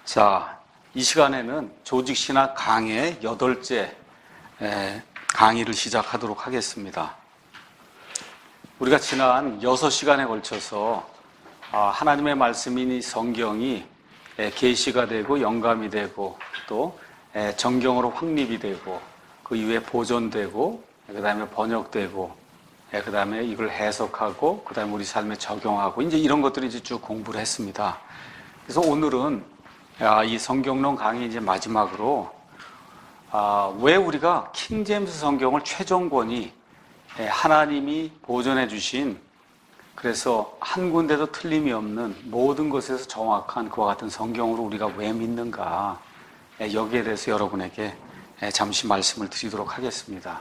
자, 이 시간에는 조직신학 강의 8째 강의를 시작하도록 하겠습니다. 우리가 지난 6시간에 걸쳐서 하나님의 말씀인 이 성경이 계시가 되고 영감이 되고 또 정경으로 확립이 되고 그 이후에 보존되고 그 다음에 번역되고 그 다음에 이걸 해석하고 그 다음에 우리 삶에 적용하고 이제 이런 것들을 이제 쭉 공부를 했습니다. 그래서 오늘은 이 성경론 강의 이제 마지막으로 왜 우리가 킹제임스 성경을 최종권이 하나님이 보존해 주신 그래서 한 군데도 틀림이 없는 모든 것에서 정확한 그와 같은 성경으로 우리가 왜 믿는가 여기에 대해서 여러분에게 잠시 말씀을 드리도록 하겠습니다.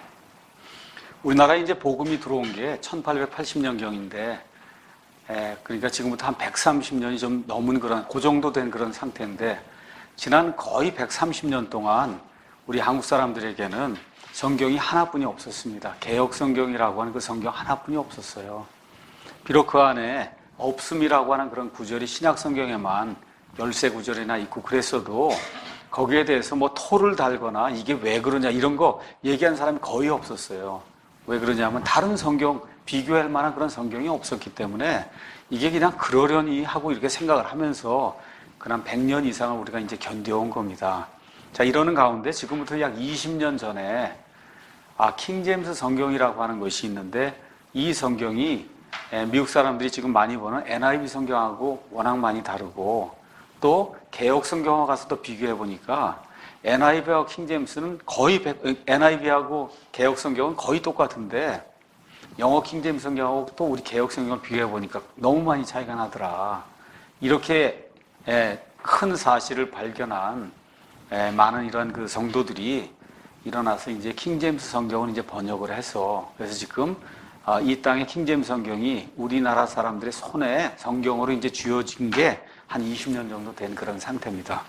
우리나라에 이제 복음이 들어온 게 1880년경인데 그러니까 지금부터 한 130년이 좀 넘은 그 정도 된 그런 상태인데 지난 거의 130년 동안 우리 한국 사람들에게는 성경이 하나뿐이 없었습니다. 개역 성경이라고 하는 그 성경 하나뿐이 없었어요. 비록 그 안에 없음이라고 하는 그런 구절이 신약 성경에만 13구절이나 있고 그랬어도 거기에 대해서 뭐 토를 달거나 이게 왜 그러냐 이런 거 얘기한 사람이 거의 없었어요. 왜 그러냐면 다른 성경 비교할 만한 그런 성경이 없었기 때문에 이게 그냥 그러려니 하고 이렇게 생각을 하면서 그냥 100년 이상을 우리가 이제 견뎌온 겁니다. 자, 이러는 가운데 지금부터 약 20년 전에 킹제임스 성경이라고 하는 것이 있는데 이 성경이 미국 사람들이 지금 많이 보는 NIV 성경하고 워낙 많이 다르고 또 개역 성경과 가서도 비교해 보니까 NIV하고 킹제임스는 거의 NIV하고 개역 성경은 거의 똑같은데 영어 킹제임스 성경하고 또 우리 개역 성경을 비교해 보니까 너무 많이 차이가 나더라. 이렇게 큰 사실을 발견한 많은 이런 그 성도들이 일어나서 이제 킹제임스 성경을 이제 번역을 해서 그래서 지금 이 땅의 킹제임스 성경이 우리나라 사람들의 손에 성경으로 이제 쥐어진 게 한 20년 정도 된 그런 상태입니다.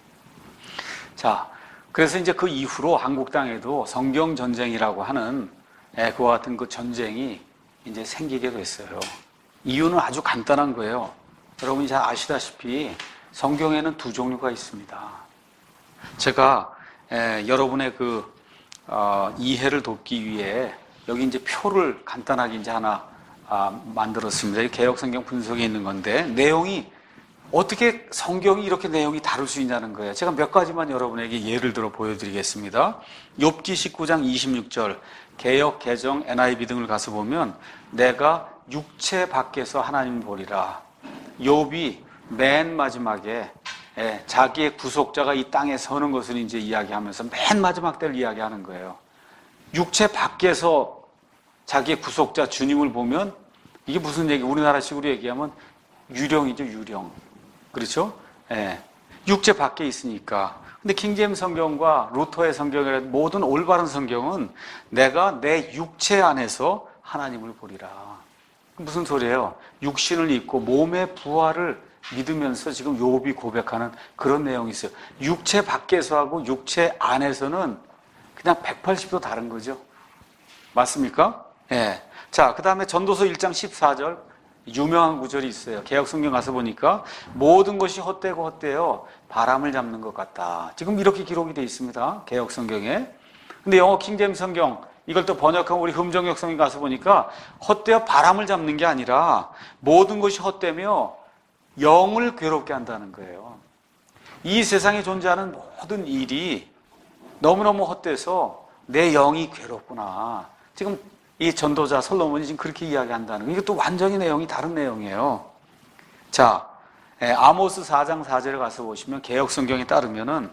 자, 그래서 이제 그 이후로 한국 땅에도 성경 전쟁이라고 하는 그와 같은 그 전쟁이 이제 생기게 됐어요. 이유는 아주 간단한 거예요. 여러분이 잘 아시다시피 성경에는 두 종류가 있습니다. 제가 여러분의 그 이해를 돕기 위해 여기 이제 표를 간단하게 이제 하나 만들었습니다. 개역 성경 분석에 있는 건데 내용이 어떻게 성경이 이렇게 내용이 다를 수 있냐는 거예요. 제가 몇 가지만 여러분에게 예를 들어 보여드리겠습니다. 욥기 19장 26절 개역, 개정, NIV 등을 가서 보면 내가 육체 밖에서 하나님을 보리라. 욥이 맨 마지막에 자기의 구속자가 이 땅에 서는 것을 이제 이야기하면서 맨 마지막 때를 이야기하는 거예요. 육체 밖에서 자기의 구속자 주님을 보면 이게 무슨 얘기? 우리나라식으로 얘기하면 유령이죠, 유령. 그렇죠? 육체 밖에 있으니까. 근데 킹제임스 성경과 루터의 성경이라 모든 올바른 성경은 내가 내 육체 안에서 하나님을 보리라. 무슨 소리예요? 육신을 입고 몸의 부활을 믿으면서 지금 욥이 고백하는 그런 내용이 있어요. 육체 밖에서 하고 육체 안에서는 그냥 180도 다른 거죠. 맞습니까? 자, 그 다음에 전도서 1장 14절 유명한 구절이 있어요. 개역 성경 가서 보니까 모든 것이 헛되고 헛되어 바람을 잡는 것 같다. 지금 이렇게 기록이 되어 있습니다. 개역 성경에. 근데 영어 킹제임스 성경 이걸 또 번역한 우리 흠정역 성경 가서 보니까 헛되어 바람을 잡는 게 아니라 모든 것이 헛되며 영을 괴롭게 한다는 거예요. 이 세상에 존재하는 모든 일이 너무너무 헛돼서 내 영이 괴롭구나. 지금 이 전도자 솔로몬이 지금 그렇게 이야기한다는 거예요. 이것도 완전히 내용이 다른 내용이에요. 자, 아모스 4장 4절에 가서 보시면 개역 성경에 따르면은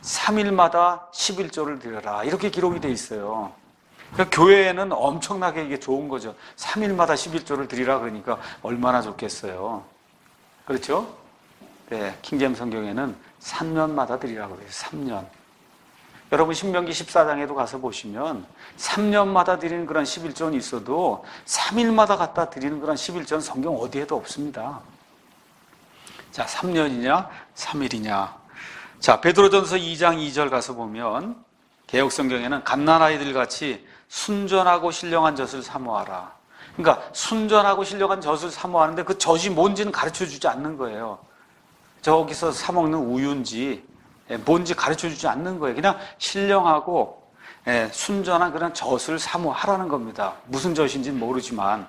3일마다 11조를 드려라. 이렇게 기록이 돼 있어요. 그러니까 교회에는 엄청나게 이게 좋은 거죠. 3일마다 11조를 드리라 그러니까 얼마나 좋겠어요. 그렇죠? 네, 킹제임스 성경에는 3년마다 드리라고 그래요. 3년. 여러분 신명기 14장에도 가서 보시면 3년마다 드리는 그런 11조는 있어도 3일마다 갖다 드리는 그런 11조는 성경 어디에도 없습니다. 자, 3년이냐 3일이냐. 자, 베드로전서 2장 2절 가서 보면 개역 성경에는 갓난아이들 같이 순전하고 신령한 젖을 사모하라. 그러니까 순전하고 신령한 젖을 사모하는데 그 젖이 뭔지는 가르쳐 주지 않는 거예요. 저기서 사먹는 우유인지 뭔지 가르쳐주지 않는 거예요. 그냥 신령하고 순전한 그런 젖을 사모하라는 겁니다. 무슨 젖인지는 모르지만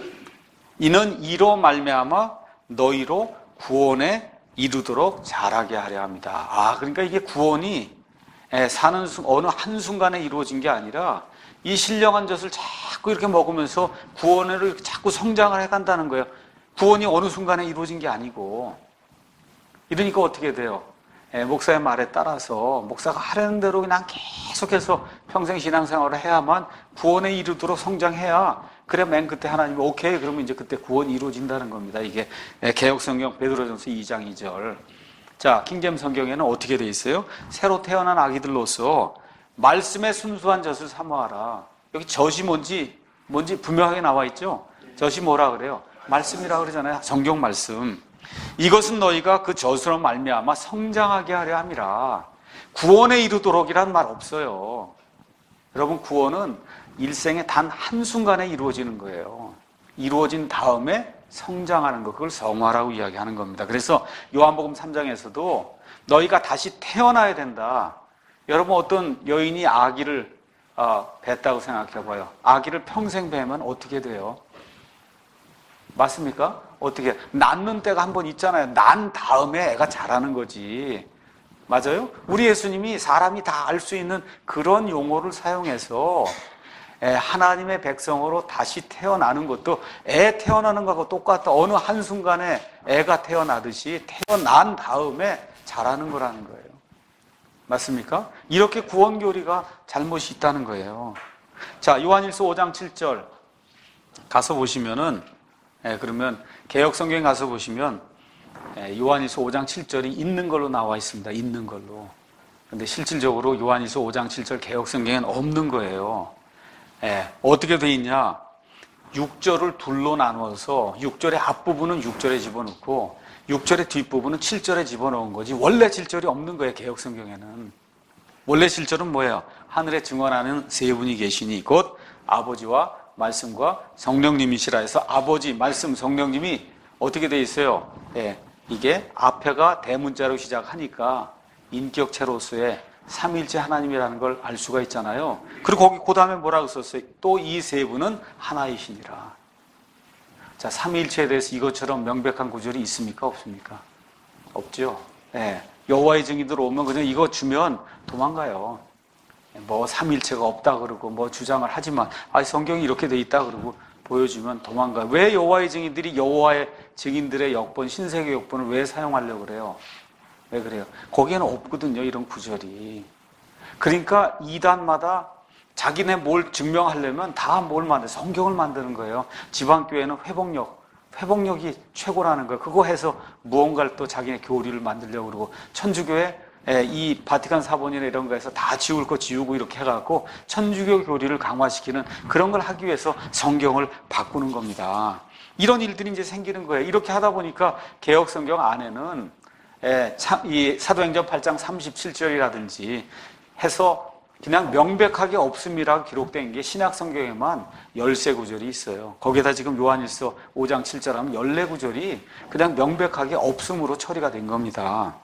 이는 이로 말미암아 너희로 구원에 이르도록 자라게 하려 합니다. 그러니까 이게 구원이 사는 어느 한순간에 이루어진 게 아니라 이 신령한 젖을 자꾸 이렇게 먹으면서 구원을 자꾸 성장을 해간다는 거예요. 구원이 어느 순간에 이루어진 게 아니고. 이러니까 어떻게 돼요? 목사의 말에 따라서 목사가 하려는 대로 그냥 계속해서 평생 신앙생활을 해야만 구원에 이르도록 성장해야, 그래 맨 그때 하나님이 오케이 그러면 이제 그때 구원이 이루어진다는 겁니다. 이게 개역성경 베드로전서 2장 2절. 자, 킹제임 성경에는 어떻게 돼 있어요? 새로 태어난 아기들로서 말씀의 순수한 젖을 사모하라. 여기 젖이 뭔지 분명하게 나와 있죠? 젖이 뭐라 그래요? 말씀이라 그러잖아요. 성경 말씀. 이것은 너희가 그 젖으로 말미암아 성장하게 하려 함이라. 구원에 이르도록이란 말 없어요. 여러분, 구원은 일생에 단 한순간에 이루어지는 거예요. 이루어진 다음에 성장하는 것, 그걸 성화라고 이야기하는 겁니다. 그래서 요한복음 3장에서도 너희가 다시 태어나야 된다. 여러분, 어떤 여인이 아기를 뱄다고 생각해 봐요. 아기를 평생 뵈면 어떻게 돼요? 맞습니까? 어떻게? 낳는 때가 한 번 있잖아요. 난 다음에 애가 자라는 거지. 맞아요? 우리 예수님이 사람이 다 알 수 있는 그런 용어를 사용해서 하나님의 백성으로 다시 태어나는 것도 애 태어나는 것하고 똑같다. 어느 한순간에 애가 태어나듯이 태어난 다음에 자라는 거라는 거예요. 맞습니까? 이렇게 구원교리가 잘못이 있다는 거예요. 자, 요한일서 5장 7절 가서 보시면은, 그러면 개역성경에 가서 보시면 요한일서 5장 7절이 있는 걸로 나와 있습니다. 있는 걸로. 근데 실질적으로 요한일서 5장 7절 개역성경에는 없는 거예요. 어떻게 돼 있냐? 6절을 둘로 나누어서 6절의 앞부분은 6절에 집어넣고 6절의 뒷부분은 7절에 집어넣은 거지 원래 7절이 없는 거예요. 개역성경에는. 원래 7절은 뭐예요? 하늘에 증언하는 세 분이 계시니 곧 아버지와 말씀과 성령님이시라 해서 아버지, 말씀, 성령님이 어떻게 돼 있어요? 이게 앞에가 대문자로 시작하니까 인격체로서의 삼위일체 하나님이라는 걸 알 수가 있잖아요. 그리고 거기 그 다음에 뭐라고 썼어요? 또 이 세 분은 하나이시니라. 자, 삼위일체에 대해서 이것처럼 명백한 구절이 있습니까? 없습니까? 없죠. 여호와의 증인들 오면 그냥 이거 주면 도망가요. 뭐 삼위일체가 없다 그러고 뭐 주장을 하지만 성경이 이렇게 돼 있다 그러고 보여주면 도망가요. 왜 여호와의 증인들이 여호와의 증인들의 역본, 신세계 역본을 왜 사용하려고 그래요? 왜 그래요? 거기에는 없거든요, 이런 구절이. 그러니까 이단마다 자기네 뭘 증명하려면 다 뭘 만들어요? 성경을 만드는 거예요. 지방교회는 회복력이 최고라는 거예요. 그거 해서 무언가를 또 자기네 교리를 만들려고 그러고, 천주교회 이 바티칸 사본이나 이런 거에서 다 지울 거 지우고 이렇게 해갖고 천주교 교리를 강화시키는 그런 걸 하기 위해서 성경을 바꾸는 겁니다. 이런 일들이 이제 생기는 거예요. 이렇게 하다 보니까 개역성경 안에는 이 사도행전 8장 37절이라든지 해서 그냥 명백하게 없음이라고 기록된 게 신약성경에만 13구절이 있어요. 거기에다 지금 요한일서 5장 7절 하면 14구절이 그냥 명백하게 없음으로 처리가 된 겁니다.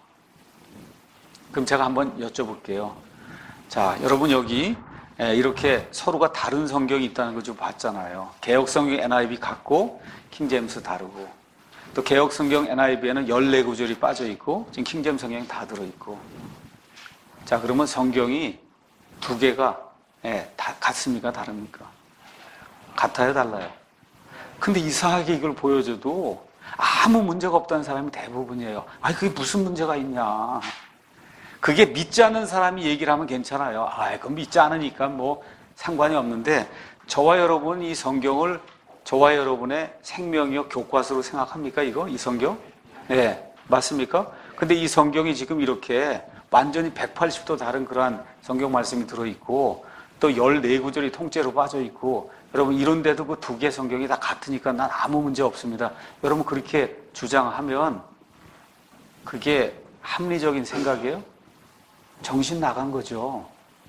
그럼 제가 한번 여쭤볼게요. 자, 여러분 여기 이렇게 서로가 다른 성경이 있다는 거 좀 봤잖아요. 개역성경 NIV 같고 킹제임스 다르고, 또 개역성경 NIV에는 14구절이 빠져있고 지금 킹제임스 성경이 다 들어있고. 자, 그러면 성경이 두 개가 다 같습니까? 다릅니까? 같아요? 달라요? 근데 이상하게 이걸 보여줘도 아무 문제가 없다는 사람이 대부분이에요. 그게 무슨 문제가 있냐. 그게 믿지 않는 사람이 얘기를 하면 괜찮아요. 그건 믿지 않으니까 뭐 상관이 없는데, 저와 여러분 이 성경을 저와 여러분의 생명이요 교과서로 생각합니까? 이 성경? 네, 맞습니까? 근데 이 성경이 지금 이렇게 완전히 180도 다른 그러한 성경 말씀이 들어있고, 또 14구절이 통째로 빠져있고, 여러분 이런데도 그 두 개 성경이 다 같으니까 난 아무 문제 없습니다. 여러분 그렇게 주장하면 그게 합리적인 생각이에요? 정신 나간 거죠.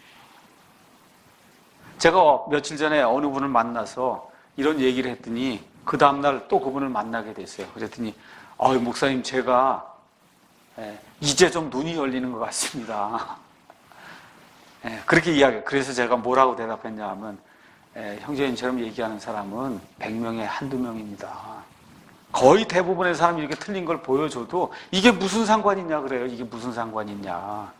제가 며칠 전에 어느 분을 만나서 이런 얘기를 했더니 그 다음날 또 그분을 만나게 됐어요. 그랬더니 목사님, 제가 이제 좀 눈이 열리는 것 같습니다. 그렇게 이야기해요. 그래서 제가 뭐라고 대답했냐 하면, 형제님처럼 얘기하는 사람은 100명에 한두 명입니다. 거의 대부분의 사람이 이렇게 틀린 걸 보여줘도 이게 무슨 상관이 있냐 그래요. 이게 무슨 상관이 있냐.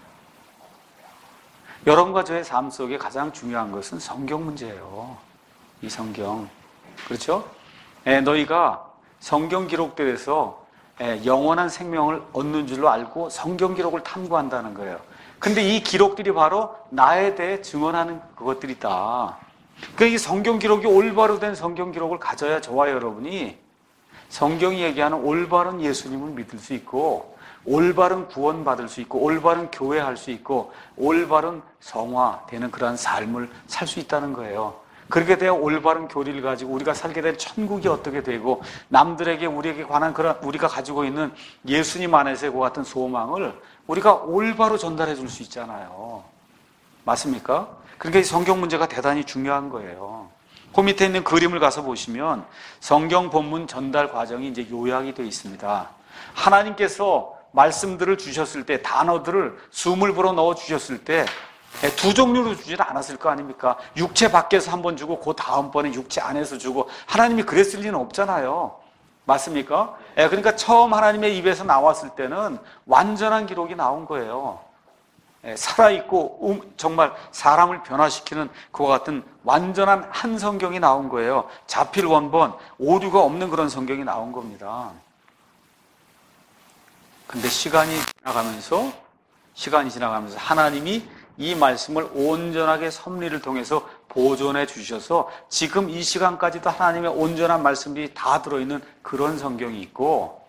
여러분과 저의 삶 속에 가장 중요한 것은 성경 문제예요. 이 성경. 그렇죠? 너희가 성경 기록들에서 영원한 생명을 얻는 줄로 알고 성경 기록을 탐구한다는 거예요. 근데 이 기록들이 바로 나에 대해 증언하는 그것들이다. 그러니까 이 성경 기록이 올바로 된 성경 기록을 가져야 저와 여러분이 성경이 얘기하는 올바른 예수님을 믿을 수 있고, 올바른 구원 받을 수 있고, 올바른 교회할 수 있고, 올바른 성화되는 그러한 삶을 살 수 있다는 거예요. 그렇게 돼야 올바른 교리를 가지고 우리가 살게 될 천국이 어떻게 되고, 남들에게 우리에게 관한 그런 우리가 가지고 있는 예수님 안에서의 그 같은 소망을 우리가 올바로 전달해 줄 수 있잖아요. 맞습니까? 그러니까 이 성경 문제가 대단히 중요한 거예요. 그 밑에 있는 그림을 가서 보시면 성경 본문 전달 과정이 이제 요약이 되어 있습니다. 하나님께서 말씀들을 주셨을 때, 단어들을 숨을 불어 넣어 주셨을 때 두 종류로 주지는 않았을 거 아닙니까? 육체 밖에서 한 번 주고 그 다음번에 육체 안에서 주고, 하나님이 그랬을 리는 없잖아요. 맞습니까? 그러니까 처음 하나님의 입에서 나왔을 때는 완전한 기록이 나온 거예요. 살아있고 정말 사람을 변화시키는 그와 같은 완전한 한 성경이 나온 거예요. 자필 원본, 오류가 없는 그런 성경이 나온 겁니다. 근데 시간이 지나가면서 하나님이 이 말씀을 온전하게 섭리를 통해서 보존해 주셔서 지금 이 시간까지도 하나님의 온전한 말씀들이 다 들어있는 그런 성경이 있고,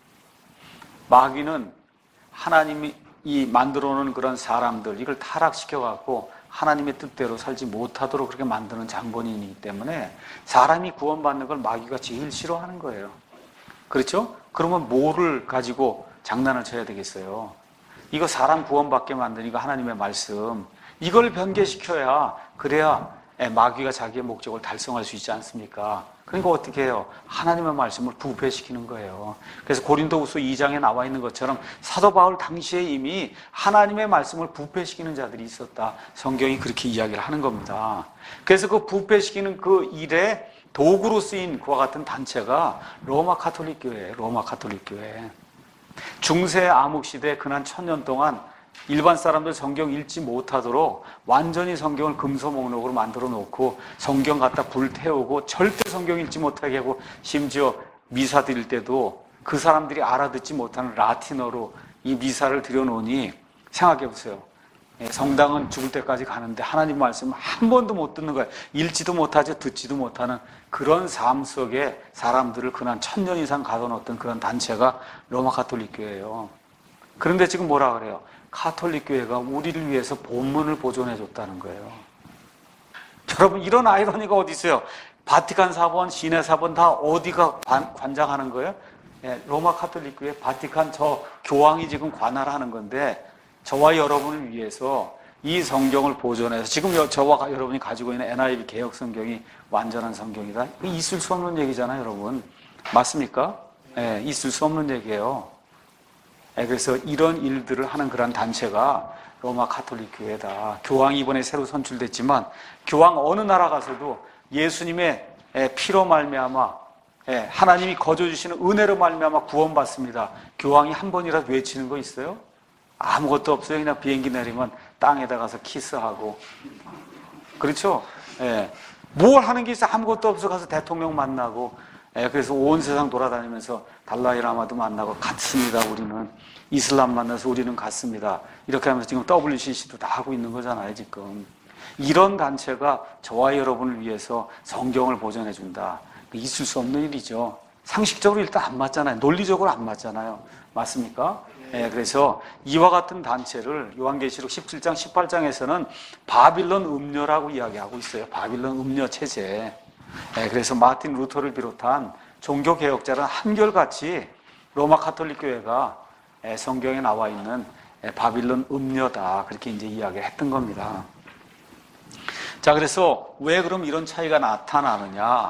마귀는 하나님이 이 만들어 놓은 그런 사람들, 이걸 타락시켜갖고 하나님의 뜻대로 살지 못하도록 그렇게 만드는 장본인이기 때문에 사람이 구원받는 걸 마귀가 제일 싫어하는 거예요. 그렇죠? 그러면 뭐를 가지고 장난을 쳐야 되겠어요? 이거 사람 구원받게 만드니까 하나님의 말씀, 이걸 변개시켜야, 그래야 마귀가 자기의 목적을 달성할 수 있지 않습니까? 그러니까 어떻게 해요? 하나님의 말씀을 부패시키는 거예요. 그래서 고린도후서 2장에 나와 있는 것처럼 사도 바울 당시에 이미 하나님의 말씀을 부패시키는 자들이 있었다. 성경이 그렇게 이야기를 하는 겁니다. 그래서 그 부패시키는 그 일에 도구로 쓰인 그와 같은 단체가 로마 가톨릭 교회예요. 로마 가톨릭 교회. 중세 암흑시대 근한 1000년 동안 일반 사람들 성경 읽지 못하도록 완전히 성경을 금서 목록으로 만들어 놓고 성경 갖다 불태우고 절대 성경 읽지 못하게 하고, 심지어 미사 드릴 때도 그 사람들이 알아듣지 못하는 라틴어로 이 미사를 드려놓으니, 생각해 보세요. 성당은 죽을 때까지 가는데 하나님 말씀 한 번도 못 듣는 거예요. 읽지도 못하죠. 듣지도 못하는 그런 삶 속에 사람들을 그난 1000년 이상 가둬놓았던 그런 단체가 로마 가톨릭 교회예요. 그런데 지금 뭐라 그래요? 가톨릭 교회가 우리를 위해서 본문을 보존해 줬다는 거예요. 여러분, 이런 아이러니가 어디 있어요? 바티칸 사본, 시내 사본 다 어디가 관장하는 거예요? 로마 가톨릭 교회 바티칸 저 교황이 지금 관할하는 건데, 저와 여러분을 위해서 이 성경을 보존해서, 지금 저와 여러분이 가지고 있는 NIV 개혁 성경이 완전한 성경이다. 있을 수 없는 얘기잖아요, 여러분. 맞습니까? 있을 수 없는 얘기예요. 그래서 이런 일들을 하는 그런 단체가 로마 가톨릭 교회다. 교황이 이번에 새로 선출됐지만 교황 어느 나라 가서도 예수님의 피로 말미암아, 하나님이 거저주시는 은혜로 말미암아 구원받습니다. 교황이 한 번이라도 외치는 거 있어요? 아무것도 없어요. 그냥 비행기 내리면 땅에다 가서 키스하고. 그렇죠? 뭘 하는 게 있어? 아무것도 없어. 가서 대통령 만나고. 그래서 온 세상 돌아다니면서 달라이라마도 만나고, 같습니다. 우리는 이슬람 만나서 우리는 같습니다. 이렇게 하면서 지금 WCC도 다 하고 있는 거잖아요, 지금. 이런 단체가 저와 여러분을 위해서 성경을 보존해 준다. 있을 수 없는 일이죠. 상식적으로 일단 안 맞잖아요. 논리적으로 안 맞잖아요. 맞습니까? 그래서 이와 같은 단체를 요한계시록 17장, 18장에서는 바빌론 음녀라고 이야기하고 있어요. 바빌론 음녀 체제. 그래서 마틴 루터를 비롯한 종교개혁자는 한결같이 로마 가톨릭 교회가 성경에 나와 있는 바빌론 음녀다. 그렇게 이제 이야기를 했던 겁니다. 자, 그래서 왜 그럼 이런 차이가 나타나느냐?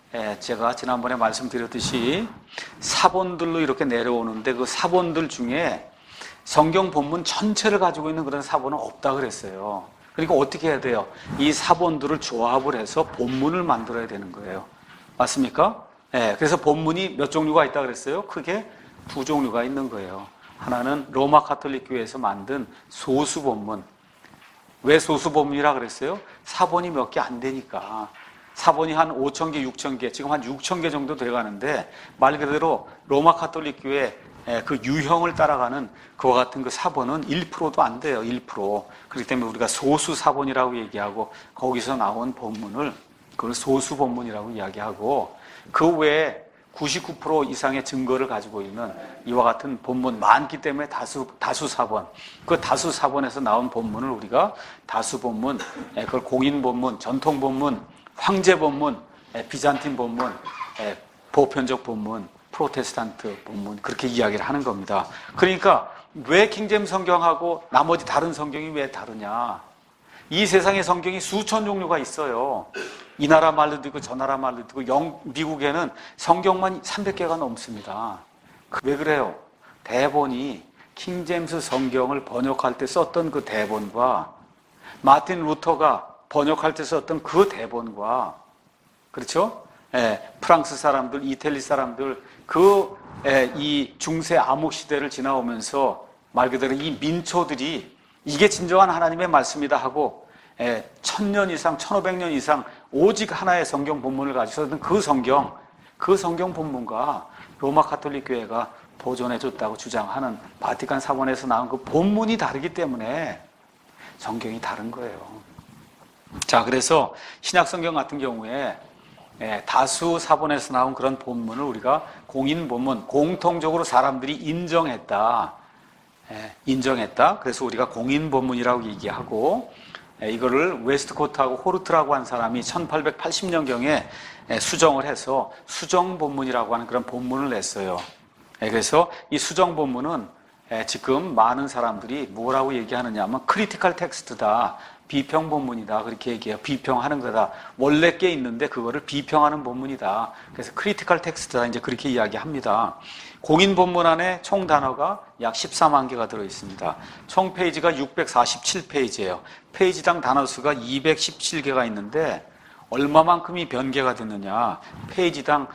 제가 지난번에 말씀드렸듯이 사본들로 이렇게 내려오는데 그 사본들 중에 성경 본문 전체를 가지고 있는 그런 사본은 없다 그랬어요. 그러니까 어떻게 해야 돼요? 이 사본들을 조합을 해서 본문을 만들어야 되는 거예요. 맞습니까? 그래서 본문이 몇 종류가 있다 그랬어요? 크게 두 종류가 있는 거예요. 하나는 로마 가톨릭 교회에서 만든 소수 본문. 왜 소수 본문이라 그랬어요? 사본이 몇 개 안 되니까. 사본이 한 5,000개, 6,000개, 지금 한 6,000개 정도 돼가는데 말 그대로 로마 가톨릭 교회 그 유형을 따라가는 그와 같은 그 사본은 1%도 안 돼요. 1%. 그렇기 때문에 우리가 소수 사본이라고 얘기하고 거기서 나온 본문을 그걸 소수 본문이라고 이야기하고 그 외에 99% 이상의 증거를 가지고 있는 이와 같은 본문 많기 때문에 다수 사본. 그 다수 사본에서 나온 본문을 우리가 다수 본문, 그걸 공인 본문, 전통 본문, 황제 본문, 비잔틴 본문, 보편적 본문, 프로테스탄트 본문 그렇게 이야기를 하는 겁니다. 그러니까 왜 킹제임스 성경하고 나머지 다른 성경이 왜 다르냐? 이 세상의 성경이 수천 종류가 있어요. 이 나라 말로도 있고 저 나라 말로도 있고 미국에는 성경만 300개가 넘습니다. 왜 그래요? 대본이 킹제임스 성경을 번역할 때 썼던 그 대본과 마틴 루터가 번역할 때 썼던 그 대본과 그렇죠? 프랑스 사람들, 이태리 사람들 이 중세 암흑 시대를 지나오면서 말 그대로 이 민초들이 이게 진정한 하나님의 말씀이다 하고 1000년 이상, 1500년 이상 오직 하나의 성경 본문을 가지고 있었던 그 성경 본문과 로마 가톨릭 교회가 보존해줬다고 주장하는 바티칸 사본에서 나온 그 본문이 다르기 때문에 성경이 다른 거예요. 자, 그래서 신약 성경 같은 경우에 다수 사본에서 나온 그런 본문을 우리가 공인 본문, 공통적으로 사람들이 인정했다. 그래서 우리가 공인 본문이라고 얘기하고 이거를 웨스트코트하고 호르트라고 한 사람이 1880년경에 수정을 해서 수정 본문이라고 하는 그런 본문을 냈어요. 그래서 이 수정 본문은 지금 많은 사람들이 뭐라고 얘기하느냐 하면 크리티컬 텍스트다. 비평 본문이다. 그렇게 얘기해요. 비평하는 거다. 원래 게 있는데 그거를 비평하는 본문이다. 그래서 크리티컬 텍스트다. 이제 그렇게 이야기합니다. 공인 본문 안에 총 단어가 약 14만 개가 들어 있습니다. 총 페이지가 647페이지예요. 페이지당 단어 수가 217개가 있는데 얼마만큼이 변개가 됐느냐? 페이지당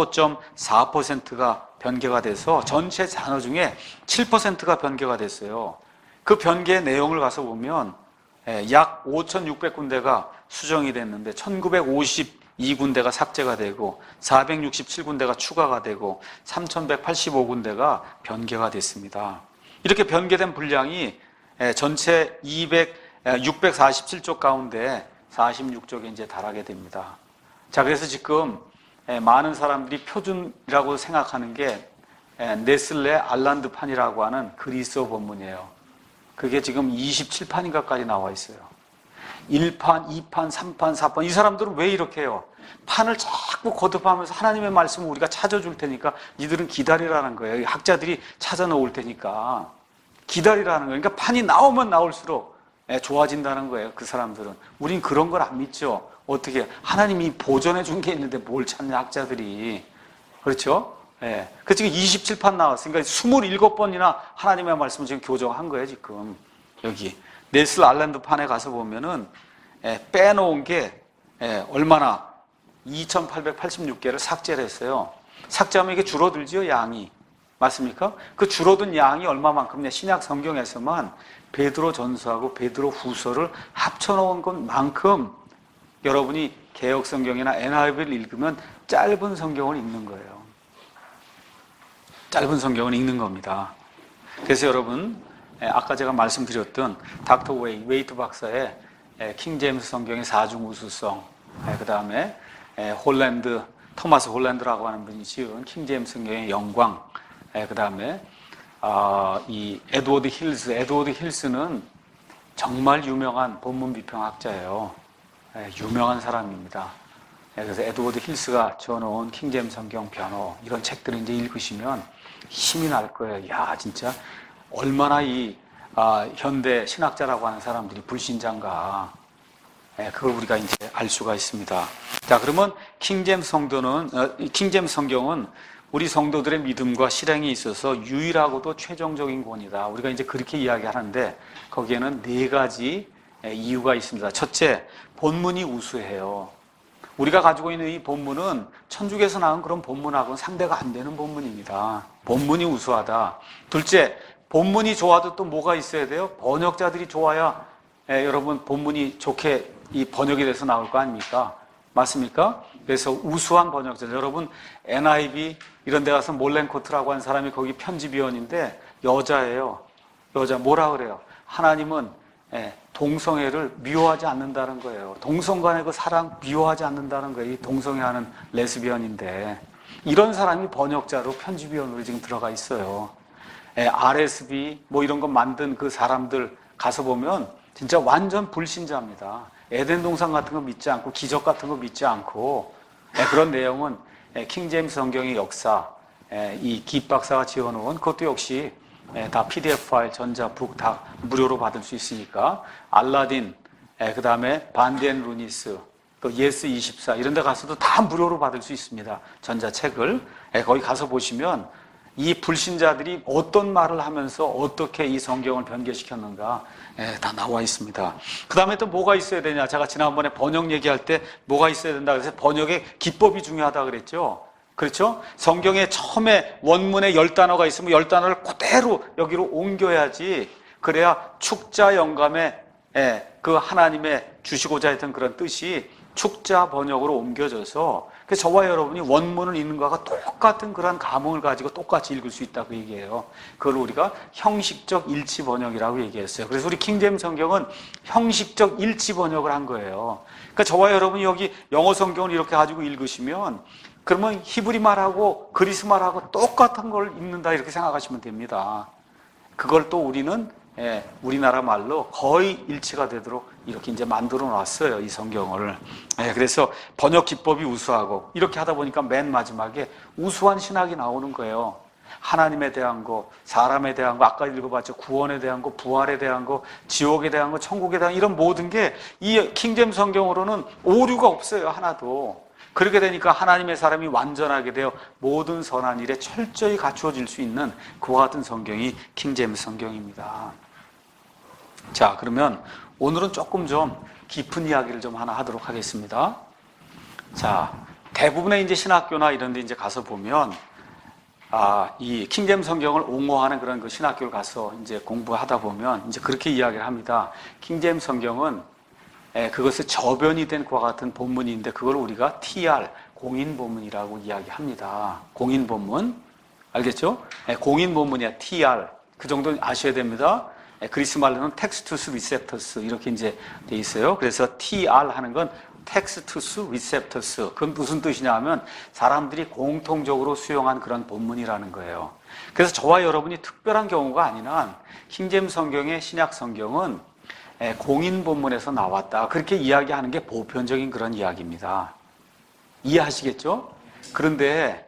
15.4%가 변개가 돼서 전체 단어 중에 7%가 변개가 됐어요. 그 변개의 내용을 가서 보면 약 5,600군데가 수정이 됐는데 1,952군데가 삭제가 되고 467군데가 추가가 되고 3,185군데가 변개가 됐습니다. 이렇게 변개된 분량이 전체 647쪽 가운데 46쪽에 이제 달하게 됩니다. 자, 그래서 지금 많은 사람들이 표준이라고 생각하는 게 네슬레 알란드판이라고 하는 그리스어 본문이에요. 그게 지금 27판인가까지 나와 있어요. 1판, 2판, 3판, 4판. 이 사람들은 왜 이렇게 해요? 판을 자꾸 거듭하면서 하나님의 말씀을 우리가 찾아줄 테니까 니들은 기다리라는 거예요. 학자들이 찾아 놓을 테니까. 기다리라는 거예요. 그러니까 판이 나오면 나올수록 좋아진다는 거예요. 그 사람들은. 우린 그런 걸 안 믿죠. 어떻게 하나님이 보존해 준 게 있는데 뭘 찾냐 학자들이. 그렇죠? 그 지금 27판 나왔으니까 27번이나 하나님의 말씀을 지금 교정한 거예요, 지금. 여기. 넬슨 알랜드 판에 가서 보면은, 빼놓은 게, 얼마나 2,886개를 삭제를 했어요. 삭제하면 이게 줄어들죠, 양이. 맞습니까? 그 줄어든 양이 얼마만큼이냐. 신약 성경에서만 베드로 전서하고 베드로 후서를 합쳐놓은 것만큼 여러분이 개역 성경이나 NIV를 읽으면 짧은 성경을 읽는 거예요. 짧은 성경을 읽는 겁니다. 그래서 여러분, 아까 제가 말씀드렸던 닥터 웨이트 박사의 킹제임스 성경의 사중우수성, 그 다음에 토마스 홀랜드라고 하는 분이 지은 킹제임스 성경의 영광, 그 다음에 이 에드워드 힐스는 정말 유명한 본문 비평학자예요. 유명한 사람입니다. 그래서 에드워드 힐스가 지어놓은 킹제임스 성경 변호 이런 책들을 이제 읽으시면 힘이 날 거예요. 야, 진짜 얼마나 이 현대 신학자라고 하는 사람들이 불신자인가. 그걸 우리가 이제 알 수가 있습니다. 자, 그러면 킹제임스 성경은 우리 성도들의 믿음과 실행에 있어서 유일하고도 최종적인 권위다. 우리가 이제 그렇게 이야기하는데 거기에는 4가지 이유가 있습니다. 첫째, 본문이 우수해요. 우리가 가지고 있는 이 본문은 천주교에서 나온 그런 본문하고는 상대가 안 되는 본문입니다. 본문이 우수하다. 둘째, 본문이 좋아도 또 뭐가 있어야 돼요? 번역자들이 좋아야 여러분 본문이 좋게 이 번역이 돼서 나올 거 아닙니까? 맞습니까? 그래서 우수한 번역자. 여러분 NIV 이런 데 가서 몰렌코트라고 하는 사람이 거기 편집위원인데 여자예요. 여자 뭐라 그래요? 하나님은 동성애를 미워하지 않는다는 거예요. 동성 간의 그 사랑 미워하지 않는다는 거예요. 이 동성애하는 레스비언인데 이런 사람이 번역자로 편집위원으로 지금 들어가 있어요. RSB 뭐 이런 거 만든 그 사람들 가서 보면 진짜 완전 불신자입니다. 에덴 동산 같은 거 믿지 않고 기적 같은 거 믿지 않고 그런 내용은 킹제임스 성경의 역사 이 기 박사가 지어놓은 그것도 역시 다 PDF 파일, 전자북 다 무료로 받을 수 있으니까 알라딘, 그 다음에 반덴 루니스, 또 예스24 이런 데 가서도 다 무료로 받을 수 있습니다. 전자책을. 거기 가서 보시면 이 불신자들이 어떤 말을 하면서 어떻게 이 성경을 변개시켰는가 다 나와 있습니다. 그 다음에 또 뭐가 있어야 되냐. 제가 지난번에 번역 얘기할 때 뭐가 있어야 된다 그래서 번역의 기법이 중요하다 그랬죠. 그렇죠? 성경에 처음에 원문에 10단어가 있으면 10단어를 그대로 여기로 옮겨야지 그래야 축자 영감에 그 하나님의 주시고자 했던 그런 뜻이 축자 번역으로 옮겨져서 저와 여러분이 원문을 읽는 것과 똑같은 그런 감흥을 가지고 똑같이 읽을 수 있다고 얘기해요. 그걸 우리가 형식적 일치 번역이라고 얘기했어요. 그래서 우리 킹제임스 성경은 형식적 일치 번역을 한 거예요. 그러니까 저와 여러분이 여기 영어 성경을 이렇게 가지고 읽으시면 그러면 히브리 말하고 그리스 말하고 똑같은 걸 읽는다 이렇게 생각하시면 됩니다. 그걸 또 우리는 우리나라 말로 거의 일치가 되도록 이렇게 이제 만들어 놨어요, 이 성경을. 그래서 번역 기법이 우수하고 이렇게 하다 보니까 맨 마지막에 우수한 신학이 나오는 거예요. 하나님에 대한 거, 사람에 대한 거, 아까 읽어봤죠. 구원에 대한 거, 부활에 대한 거, 지옥에 대한 거, 천국에 대한 이런 모든 게 이 킹제임스 성경으로는 오류가 없어요, 하나도. 그렇게 되니까 하나님의 사람이 완전하게 되어 모든 선한 일에 철저히 갖추어질 수 있는 그와 같은 성경이 킹제임스 성경입니다. 자, 그러면 오늘은 조금 좀 깊은 이야기를 좀 하나 하도록 하겠습니다. 자, 대부분의 이제 신학교나 이런 데 이제 가서 보면, 이 킹제임스 성경을 옹호하는 그런 그 신학교를 가서 이제 공부하다 보면 이제 그렇게 이야기를 합니다. 킹제임스 성경은 그것의 저변이 된 그와 같은 본문인데 그걸 우리가 TR, 공인 본문이라고 이야기합니다. 공인 본문. 알겠죠? 공인 본문이야, TR. 그 정도 아셔야 됩니다. 그리스 말로는 텍스투스 리셉터스 이렇게 이제 돼 있어요. 그래서 TR 하는 건 텍스투스 리셉터스. 그건 무슨 뜻이냐 하면 사람들이 공통적으로 수용한 그런 본문이라는 거예요. 그래서 저와 여러분이 특별한 경우가 아닌 한 킹제임스 성경의 신약 성경은 공인 본문에서 나왔다. 그렇게 이야기하는 게 보편적인 그런 이야기입니다. 이해하시겠죠? 그런데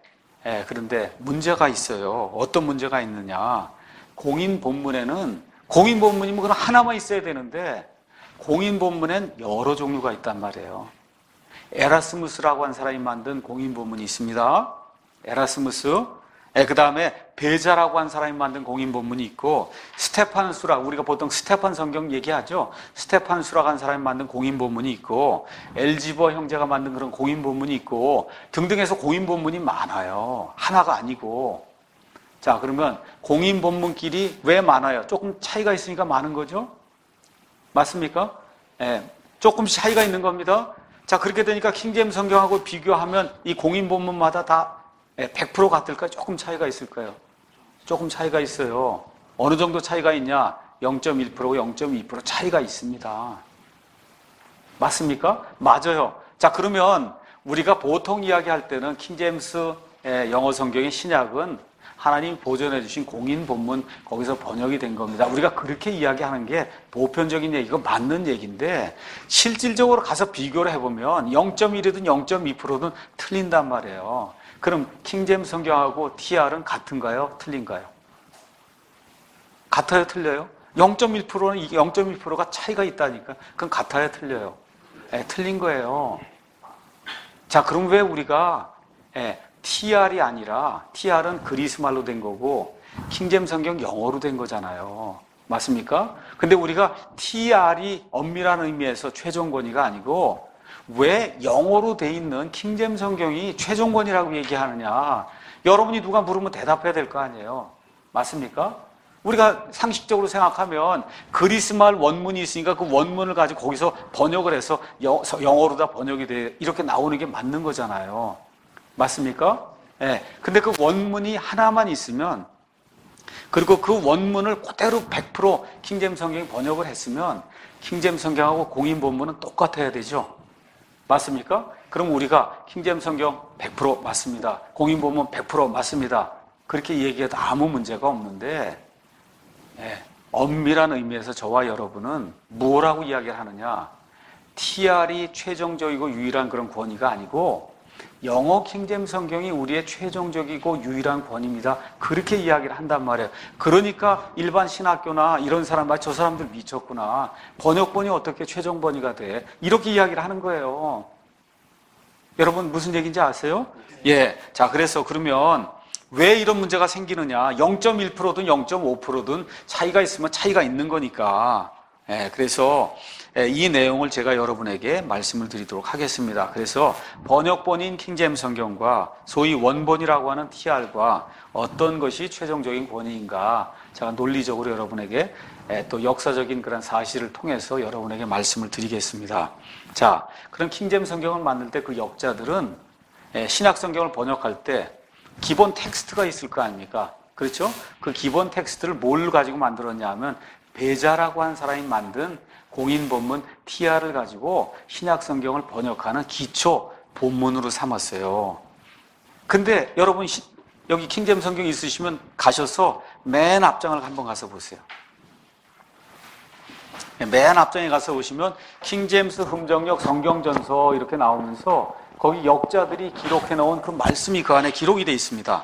문제가 있어요. 어떤 문제가 있느냐. 공인 본문에는 공인 본문이면 그건 하나만 있어야 되는데 공인 본문엔 여러 종류가 있단 말이에요. 에라스무스라고 하는 사람이 만든 공인 본문이 있습니다. 에라스무스. 그 다음에 베자라고 하는 사람이 만든 공인 본문이 있고 스테판수라, 우리가 보통 스테판 성경 얘기하죠. 스테판수라고 하는 사람이 만든 공인 본문이 있고 엘지버 형제가 만든 그런 공인 본문이 있고 등등해서 공인 본문이 많아요. 하나가 아니고. 자, 그러면 공인 본문끼리 왜 많아요? 조금 차이가 있으니까 많은 거죠? 맞습니까? 조금씩 차이가 있는 겁니다. 자, 그렇게 되니까 킹제임스 성경하고 비교하면 이 공인 본문마다 다 100% 같을까요? 조금 차이가 있을까요? 조금 차이가 있어요. 어느 정도 차이가 있냐? 0.1%, 0.2% 차이가 있습니다. 맞습니까? 맞아요. 자, 그러면 우리가 보통 이야기할 때는 킹제임스 영어 성경의 신약은 하나님 보존해 주신 공인 본문 거기서 번역이 된 겁니다. 우리가 그렇게 이야기하는 게 보편적인 얘기고 맞는 얘기인데 실질적으로 가서 비교를 해보면 0.1이든 0.2%든 틀린단 말이에요. 그럼 킹제임스 성경하고 TR은 같은가요? 틀린가요? 같아요? 틀려요? 0.1%는 0.1%가 차이가 있다니까. 그건 같아요? 틀려요? 틀린 거예요. 자, 그럼 왜 우리가 TR이 아니라 TR은 그리스 말로 된 거고 킹제임 성경 영어로 된 거잖아요. 맞습니까? 근데 우리가 TR이 엄밀한 의미에서 최종 권위가 아니고 왜 영어로 돼 있는 킹제임 성경이 최종 권위라고 얘기하느냐? 여러분이 누가 물으면 대답해야 될 거 아니에요. 맞습니까? 우리가 상식적으로 생각하면 그리스 말 원문이 있으니까 그 원문을 가지고 거기서 번역을 해서 영어로 다 번역이 돼 이렇게 나오는 게 맞는 거잖아요. 맞습니까? 예. 근데 그 원문이 하나만 있으면 그리고 그 원문을 그대로 100% 킹제임 성경이 번역을 했으면 킹제임 성경하고 공인 본문은 똑같아야 되죠. 맞습니까? 그럼 우리가 킹제임 성경 100% 맞습니다. 공인 본문 100% 맞습니다. 그렇게 얘기해도 아무 문제가 없는데 엄밀한 의미에서 저와 여러분은 뭐라고 이야기를 하느냐? TR이 최종적이고 유일한 그런 권위가 아니고 영어 킹제임 성경이 우리의 최종적이고 유일한 권위입니다. 그렇게 이야기를 한단 말이에요. 그러니까 일반 신학교나 이런 사람, 저 사람들 미쳤구나. 번역본이 어떻게 최종 권위가 돼? 이렇게 이야기를 하는 거예요. 여러분 무슨 얘기인지 아세요? 예. 자, 그래서 그러면 왜 이런 문제가 생기느냐? 0.1%든 0.5%든 차이가 있으면 차이가 있는 거니까. 그래서 이 내용을 제가 여러분에게 말씀을 드리도록 하겠습니다. 그래서 번역본인 킹제임 성경과 소위 원본이라고 하는 TR과 어떤 것이 최종적인 권위인가 제가 논리적으로 여러분에게 또 역사적인 그런 사실을 통해서 여러분에게 말씀을 드리겠습니다. 자, 그럼 킹제임 성경을 만들 때 그 역자들은 신약 성경을 번역할 때 기본 텍스트가 있을 거 아닙니까? 그렇죠? 그 기본 텍스트를 뭘 가지고 만들었냐 하면 베자라고 한 사람이 만든 공인 본문 TR을 가지고 신약 성경을 번역하는 기초 본문으로 삼았어요. 근데 여러분 여기 킹제임 성경 있으시면 가셔서 맨 앞장을 한번 가서 보세요. 맨 앞장에 가서 보시면 킹제임스 흥정역 성경전서 이렇게 나오면서 거기 역자들이 기록해 놓은 그 말씀이 그 안에 기록이 되어 있습니다.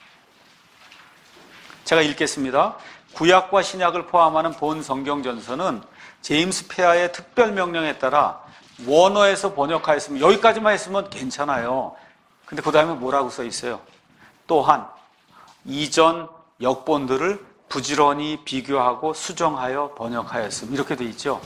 제가 읽겠습니다. 구약과 신약을 포함하는 본 성경전서는 제임스 페아의 특별 명령에 따라 원어에서 번역하였으면 여기까지만 했으면 괜찮아요. 근데 그 다음에 뭐라고 써 있어요? 또한 이전 역본들을 부지런히 비교하고 수정하여 번역하였음 이렇게 돼 있죠.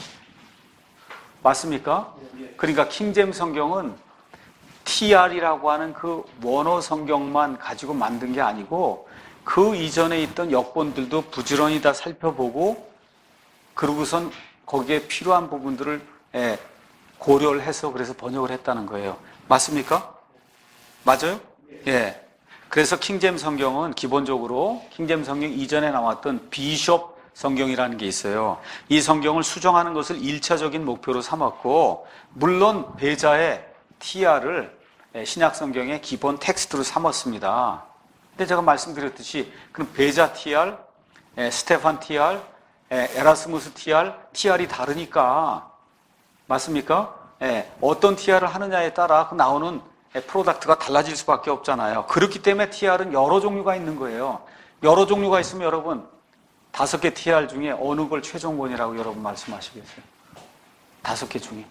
맞습니까? 그러니까 킹제임 성경은 TR이라고 하는 그 원어 성경만 가지고 만든 게 아니고 그 이전에 있던 역본들도 부지런히 다 살펴보고 그러고선 거기에 필요한 부분들을 고려를 해서 그래서 번역을 했다는 거예요. 맞습니까? 맞아요? 예. 그래서 킹제임 성경은 기본적으로 킹제임 성경 이전에 나왔던 비숍 성경이라는 게 있어요. 이 성경을 수정하는 것을 1차적인 목표로 삼았고 물론 배자의 TR을 신약 성경의 기본 텍스트로 삼았습니다. 근데 제가 말씀드렸듯이 그럼 배자 TR, 스테판 TR, 에라스무스 TR, TR이 다르니까 맞습니까? 어떤 TR을 하느냐에 따라 그 나오는 프로덕트가 달라질 수밖에 없잖아요. 그렇기 때문에 TR은 여러 종류가 있는 거예요. 여러 종류가 있으면 여러분 5개 TR 중에 어느 걸 최종본이라고 여러분 말씀하시겠어요? 5개 중에.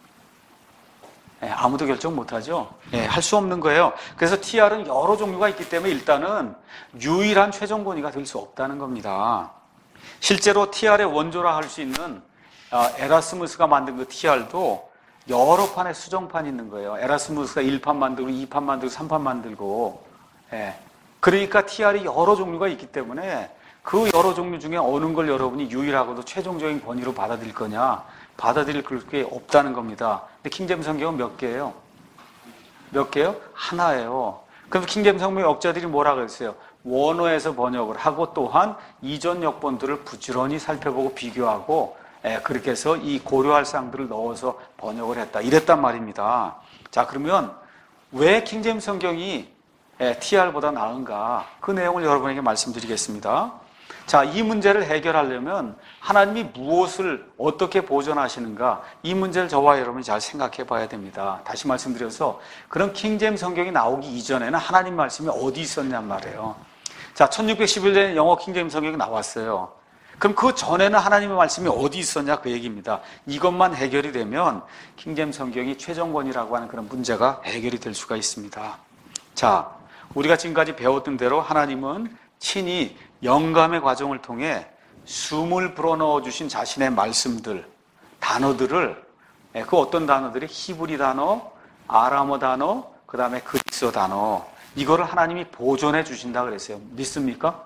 아무도 결정 못하죠. 할 수 없는 거예요. 그래서 TR은 여러 종류가 있기 때문에 일단은 유일한 최종 권위가 될 수 없다는 겁니다. 실제로 TR의 원조라 할 수 있는 에라스무스가 만든 그 TR도 여러 판의 수정판이 있는 거예요. 에라스무스가 1판 만들고 2판 만들고 3판 만들고 그러니까 TR이 여러 종류가 있기 때문에 그 여러 종류 중에 어느 걸 여러분이 유일하고도 최종적인 권위로 받아들일 거냐 받아들일 게 없다는 겁니다. 근데 킹제임 성경은 몇 개예요? 몇 개요? 하나예요. 그럼 킹제임 성경 역자들이 뭐라 그랬어요? 원어에서 번역을 하고 또한 이전 역본들을 부지런히 살펴보고 비교하고 그렇게 해서 이 고려할 사항들을 넣어서 번역을 했다. 이랬단 말입니다. 자, 그러면 왜 킹제임 성경이 TR보다 나은가? 그 내용을 여러분에게 말씀드리겠습니다. 자, 이 문제를 해결하려면 하나님이 무엇을 어떻게 보존하시는가? 이 문제를 저와 여러분이 잘 생각해 봐야 됩니다. 다시 말씀드려서 그런 킹제임 성경이 나오기 이전에는 하나님 말씀이 어디 있었냔 말이에요. 자, 1611년에 영어 킹제임 성경이 나왔어요. 그럼 그 전에는 하나님의 말씀이 어디 있었냐 그 얘기입니다. 이것만 해결이 되면 킹제임스 성경이 최종본이라고 하는 그런 문제가 해결이 될 수가 있습니다. 자, 우리가 지금까지 배웠던 대로 하나님은 친히 영감의 과정을 통해 숨을 불어넣어 주신 자신의 말씀들, 단어들을, 그 어떤 단어들이 히브리 단어, 아람어 단어, 그 다음에 그리스어 단어, 이거를 하나님이 보존해 주신다 그랬어요. 믿습니까?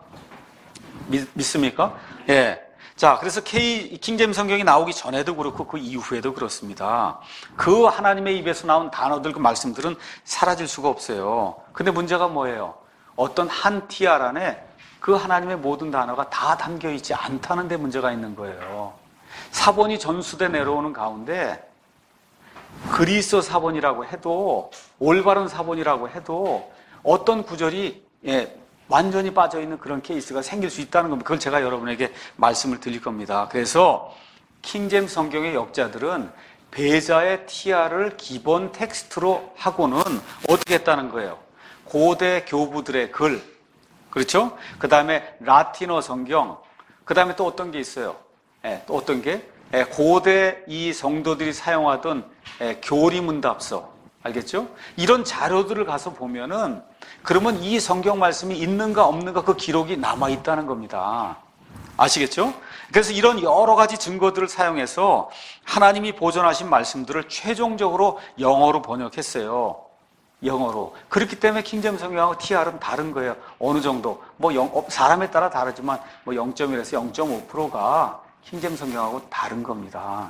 믿습니까? 예. 자, 그래서 킹제임스 성경이 나오기 전에도 그렇고 그 이후에도 그렇습니다. 그 하나님의 입에서 나온 단어들, 그 말씀들은 사라질 수가 없어요. 근데 문제가 뭐예요? 어떤 한 TR 안에 그 하나님의 모든 단어가 다 담겨 있지 않다는 데 문제가 있는 거예요. 사본이 전수돼 내려오는 가운데 그리스어 사본이라고 해도, 올바른 사본이라고 해도 어떤 구절이 완전히 빠져있는 그런 케이스가 생길 수 있다는 겁니다. 그걸 제가 여러분에게 말씀을 드릴 겁니다. 그래서 킹제임스 성경의 역자들은 배자의 TR을 기본 텍스트로 하고는 어떻게 했다는 거예요? 고대 교부들의 글, 그렇죠? 그 다음에 라틴어 성경, 그 다음에 또 어떤 게 있어요? 또 어떤 게? 고대 이 성도들이 사용하던 교리문답서, 알겠죠? 이런 자료들을 가서 보면은 그러면 이 성경 말씀이 있는가 없는가 그 기록이 남아있다는 겁니다. 아시겠죠? 그래서 이런 여러 가지 증거들을 사용해서 하나님이 보존하신 말씀들을 최종적으로 영어로 번역했어요. 영어로. 그렇기 때문에 킹제임스 성경하고 TR은 다른 거예요. 어느 정도. 사람에 따라 다르지만 0.1에서 0.5%가 킹제임스 성경하고 다른 겁니다.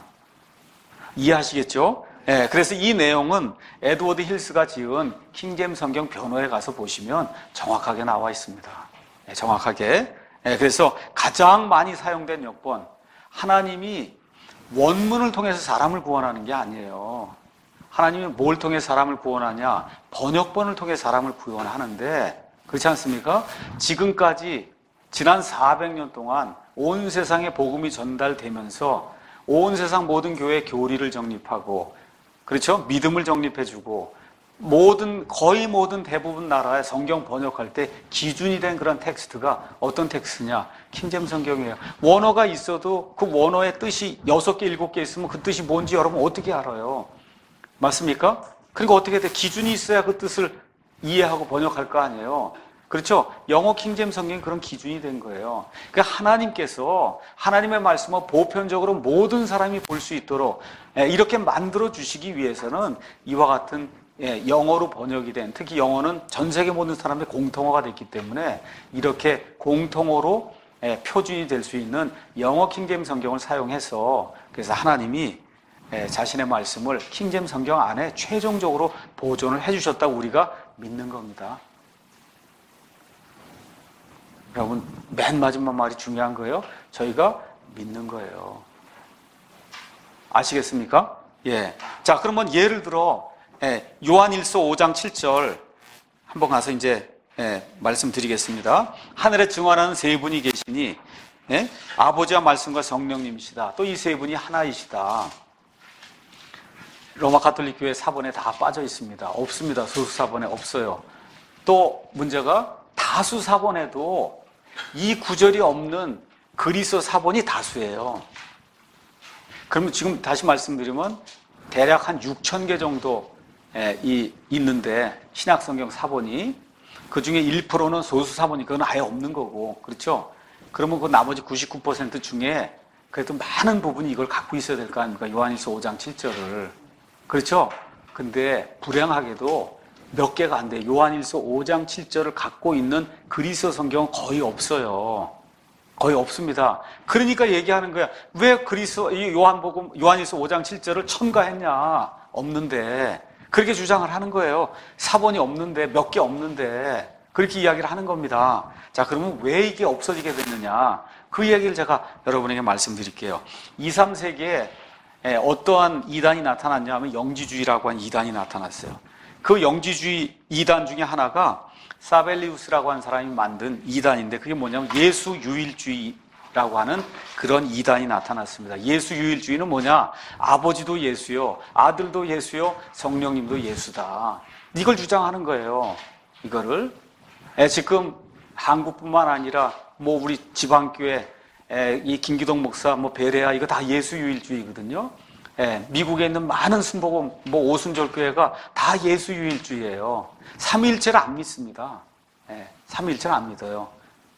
이해하시겠죠? 네, 그래서 이 내용은 에드워드 힐스가 지은 킹제임스 성경 변호에 가서 보시면 정확하게 나와 있습니다. 네, 정확하게. 네, 그래서 가장 많이 사용된 여권, 하나님이 원문을 통해서 사람을 구원하는 게 아니에요. 하나님이 뭘 통해 사람을 구원하냐? 번역본을 통해 사람을 구원하는데, 그렇지 않습니까? 지금까지 지난 400년 동안 온 세상에 복음이 전달되면서 온 세상 모든 교회의 교리를 정립하고, 그렇죠? 믿음을 정립해주고, 거의 모든 대부분 나라의 성경 번역할 때 기준이 된 그런 텍스트가 어떤 텍스트냐? 킹제임스 성경이에요. 원어가 있어도 그 원어의 뜻이 6개, 7개 있으면 그 뜻이 뭔지 여러분 어떻게 알아요? 맞습니까? 그러니까 어떻게 돼? 기준이 있어야 그 뜻을 이해하고 번역할 거 아니에요? 그렇죠? 영어 킹제임스 성경이 그런 기준이 된 거예요. 그러니까 하나님께서 하나님의 말씀을 보편적으로 모든 사람이 볼 수 있도록 이렇게 만들어 주시기 위해서는 이와 같은 영어로 번역이 된, 특히 영어는 전 세계 모든 사람의 공통어가 됐기 때문에 이렇게 공통어로 표준이 될 수 있는 영어 킹제임스 성경을 사용해서, 그래서 하나님이 자신의 말씀을 킹제임스 성경 안에 최종적으로 보존을 해주셨다고 우리가 믿는 겁니다. 여러분, 맨 마지막 말이 중요한 거예요. 저희가 믿는 거예요. 아시겠습니까? 예. 자, 그러면 예를 들어 요한일서 5장 7절 한번 가서 이제 말씀드리겠습니다. 하늘에 증언하는 세 분이 계시니 아버지와 말씀과 성령님이시다. 또 이 세 분이 하나이시다. 로마 가톨릭 교회 사본에 다 빠져 있습니다. 없습니다. 소수 사본에 없어요. 또 문제가 다수 사본에도 이 구절이 없는 그리스어 사본이 다수예요. 그러면 지금 다시 말씀드리면 대략 한 6,000개 정도 있는데 신약성경 사본이 그 중에 1%는 소수 사본이 그건 아예 없는 거고, 그렇죠? 그러면 그 나머지 99% 중에 그래도 많은 부분이 이걸 갖고 있어야 될 거 아닙니까? 요한일서 5장 7절을. 그렇죠? 근데 불행하게도 몇 개가 안 돼요. 요한일서 5장 7절을 갖고 있는 그리스어 성경은 거의 없어요. 거의 없습니다. 그러니까 얘기하는 거야. 왜 요한일서 5장 7절을 첨가했냐? 없는데. 그렇게 주장을 하는 거예요. 사본이 없는데, 몇 개 없는데. 그렇게 이야기를 하는 겁니다. 자, 그러면 왜 이게 없어지게 됐느냐? 그 얘기를 제가 여러분에게 말씀드릴게요. 2, 3세기에 어떠한 이단이 나타났냐 하면 영지주의라고 하는 이단이 나타났어요. 그 영지주의 이단 중에 하나가 사벨리우스라고 하는 사람이 만든 이단인데, 그게 뭐냐면 예수 유일주의라고 하는 그런 이단이 나타났습니다. 예수 유일주의는 뭐냐? 아버지도 예수요, 아들도 예수요, 성령님도 예수다. 이걸 주장하는 거예요. 이거를 지금 한국뿐만 아니라 우리 지방교회 이 김기동 목사, 베레아 이거 다 예수유일주의거든요. 미국에 있는 많은 순복음, 오순절교회가 다 예수유일주의예요. 삼위일체를 안 믿습니다. 삼위일체를 안 믿어요.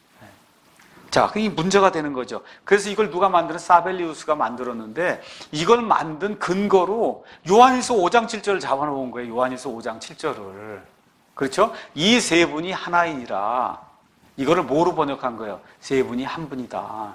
자, 그게 문제가 되는 거죠. 그래서 이걸 누가 만드는 사벨리우스가 만들었는데 이걸 만든 근거로 요한일서 5장 7절을 잡아놓은 거예요. 요한일서 5장 7절을. 그렇죠? 이 세 분이 하나이니라. 이거를 뭐로 번역한 거예요? 세 분이 한 분이다.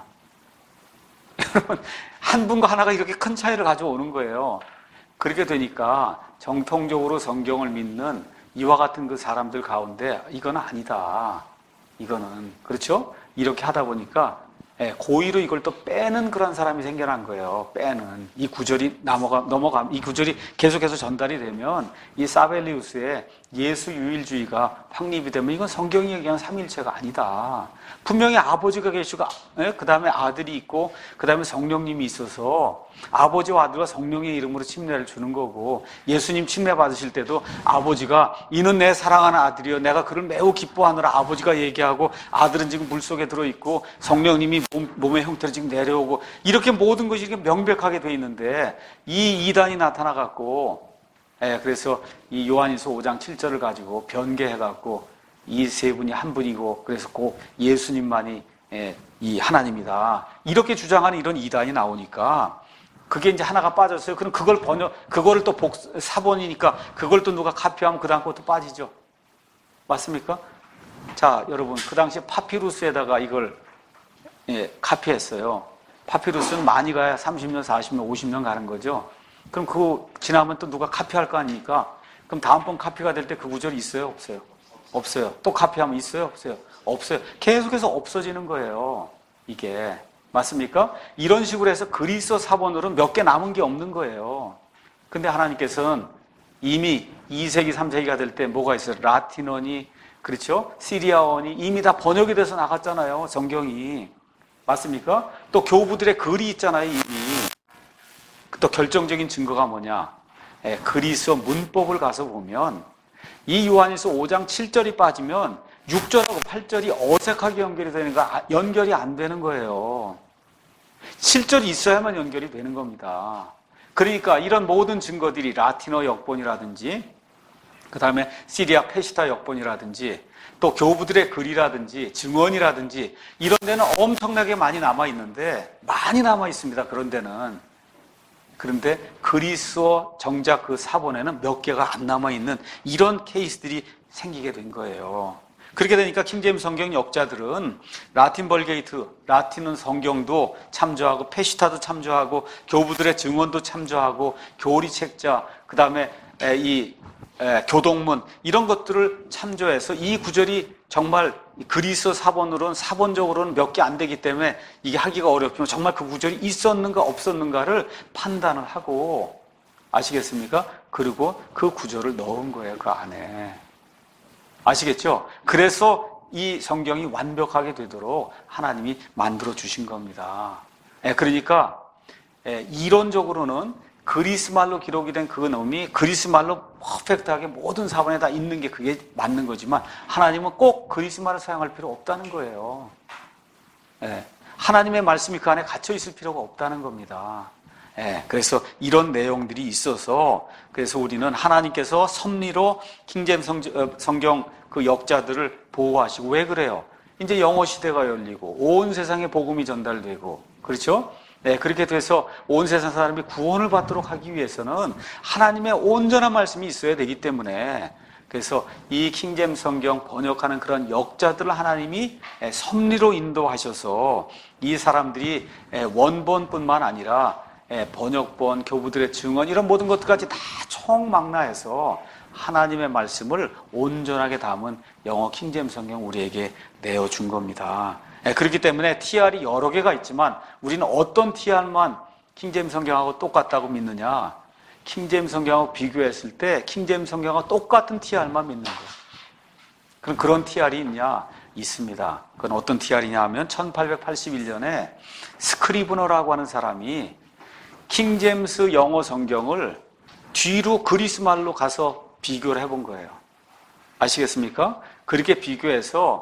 여러분, 한 분과 하나가 이렇게 큰 차이를 가져오는 거예요. 그렇게 되니까 정통적으로 성경을 믿는 이와 같은 그 사람들 가운데 이건 아니다. 이거는. 그렇죠? 이렇게 하다 보니까 고의로 이걸 또 빼는 그런 사람이 생겨난 거예요. 빼는. 이 구절이 이 구절이 계속해서 전달이 되면 이 사벨리우스의 예수 유일주의가 확립이 되면 이건 성경이 얘기하는 삼위일체가 아니다. 분명히 아버지가 계시고, 그 다음에 아들이 있고, 그 다음에 성령님이 있어서 아버지와 아들과 성령의 이름으로 침례를 주는 거고, 예수님 침례 받으실 때도 아버지가 이는 내 사랑하는 아들이요. 내가 그를 매우 기뻐하느라 아버지가 얘기하고, 아들은 지금 물속에 들어있고, 성령님이 몸의 형태로 지금 내려오고, 이렇게 모든 것이 이렇게 명백하게 돼 있는데, 이 이단이 나타나갖고, 그래서 이 요한일서 5장 7절을 가지고 변개해갖고, 이 세 분이 한 분이고 그래서 꼭 예수님만이 이 하나님이다. 이렇게 주장하는 이런 이단이 나오니까 그게 이제 하나가 빠졌어요. 그럼 그거를 또 사본이니까 그걸 또 누가 카피하면 그 다음 것도 빠지죠. 맞습니까? 자, 여러분, 그 당시에 파피루스에다가 이걸 카피했어요. 파피루스는 많이 가야 30년, 40년, 50년 가는 거죠. 그럼 그거 지나면 또 누가 카피할 거 아닙니까? 그럼 다음번 카피가 될 때 그 구절이 있어요? 없어요? 없어요. 또 카피하면 있어요? 없어요? 없어요. 계속해서 없어지는 거예요. 이게. 맞습니까? 이런 식으로 해서 그리스어 사본으로는 몇 개 남은 게 없는 거예요. 근데 하나님께서는 이미 2세기, 3세기가 될 때 뭐가 있어요? 라틴어니, 그렇죠? 시리아어니 이미 다 번역이 돼서 나갔잖아요. 성경이. 맞습니까? 또 교부들의 글이 있잖아요. 이미. 또 결정적인 증거가 뭐냐? 그리스어 문법을 가서 보면 이 요한일서 5장 7절이 빠지면 6절하고 8절이 어색하게 연결이 되는 거 연결이 안 되는 거예요. 7절이 있어야만 연결이 되는 겁니다. 그러니까 이런 모든 증거들이 라틴어 역본이라든지 그 다음에 시리아 페시타 역본이라든지 또 교부들의 글이라든지 증언이라든지 이런 데는 엄청나게 많이 남아있는데 많이 남아있습니다. 그런 데는. 그런데 그리스어 정작 그 사본에는 몇 개가 안 남아있는 이런 케이스들이 생기게 된 거예요. 그렇게 되니까 킹제임스 성경 역자들은 라틴 벌게이트, 라틴은 성경도 참조하고 페시타도 참조하고 교부들의 증언도 참조하고 교리 책자, 그 다음에 이 교동문 이런 것들을 참조해서 이 구절이 정말 그리스어 사본으로는 사본적으로는 몇 개 안 되기 때문에 이게 하기가 어렵지만 정말 그 구절이 있었는가 없었는가를 판단을 하고 아시겠습니까? 그리고 그 구절을 넣은 거예요. 그 안에. 아시겠죠? 그래서 이 성경이 완벽하게 되도록 하나님이 만들어 주신 겁니다. 그러니까 이론적으로는 그리스말로 기록이 된 그 놈이 그리스말로 퍼펙트하게 모든 사본에 다 있는 게 그게 맞는 거지만 하나님은 꼭 그리스말을 사용할 필요 없다는 거예요. 하나님의 말씀이 그 안에 갇혀 있을 필요가 없다는 겁니다. 그래서 이런 내용들이 있어서 그래서 우리는 하나님께서 섭리로 킹제임스 성경 그 역자들을 보호하시고 왜 그래요? 이제 영어 시대가 열리고 온 세상에 복음이 전달되고 그렇죠? 그렇게 돼서 온 세상 사람이 구원을 받도록 하기 위해서는 하나님의 온전한 말씀이 있어야 되기 때문에 그래서 이 킹제임스 성경 번역하는 그런 역자들을 하나님이 섭리로 인도하셔서 이 사람들이 원본뿐만 아니라 번역본, 교부들의 증언 이런 모든 것들까지 다 총망라해서 하나님의 말씀을 온전하게 담은 영어 킹제임스 성경 우리에게 내어준 겁니다. 그렇기 때문에 TR이 여러 개가 있지만 우리는 어떤 TR만 킹제임스 성경하고 똑같다고 믿느냐? 킹제임스 성경하고 비교했을 때 킹제임스 성경하고 똑같은 TR만 믿는 거예요. 그럼 그런 TR이 있냐? 있습니다. 그건 어떤 TR이냐 하면 1881년에 스크리브너라고 하는 사람이 킹제임스 영어 성경을 뒤로 그리스말로 가서 비교를 해본 거예요. 아시겠습니까? 그렇게 비교해서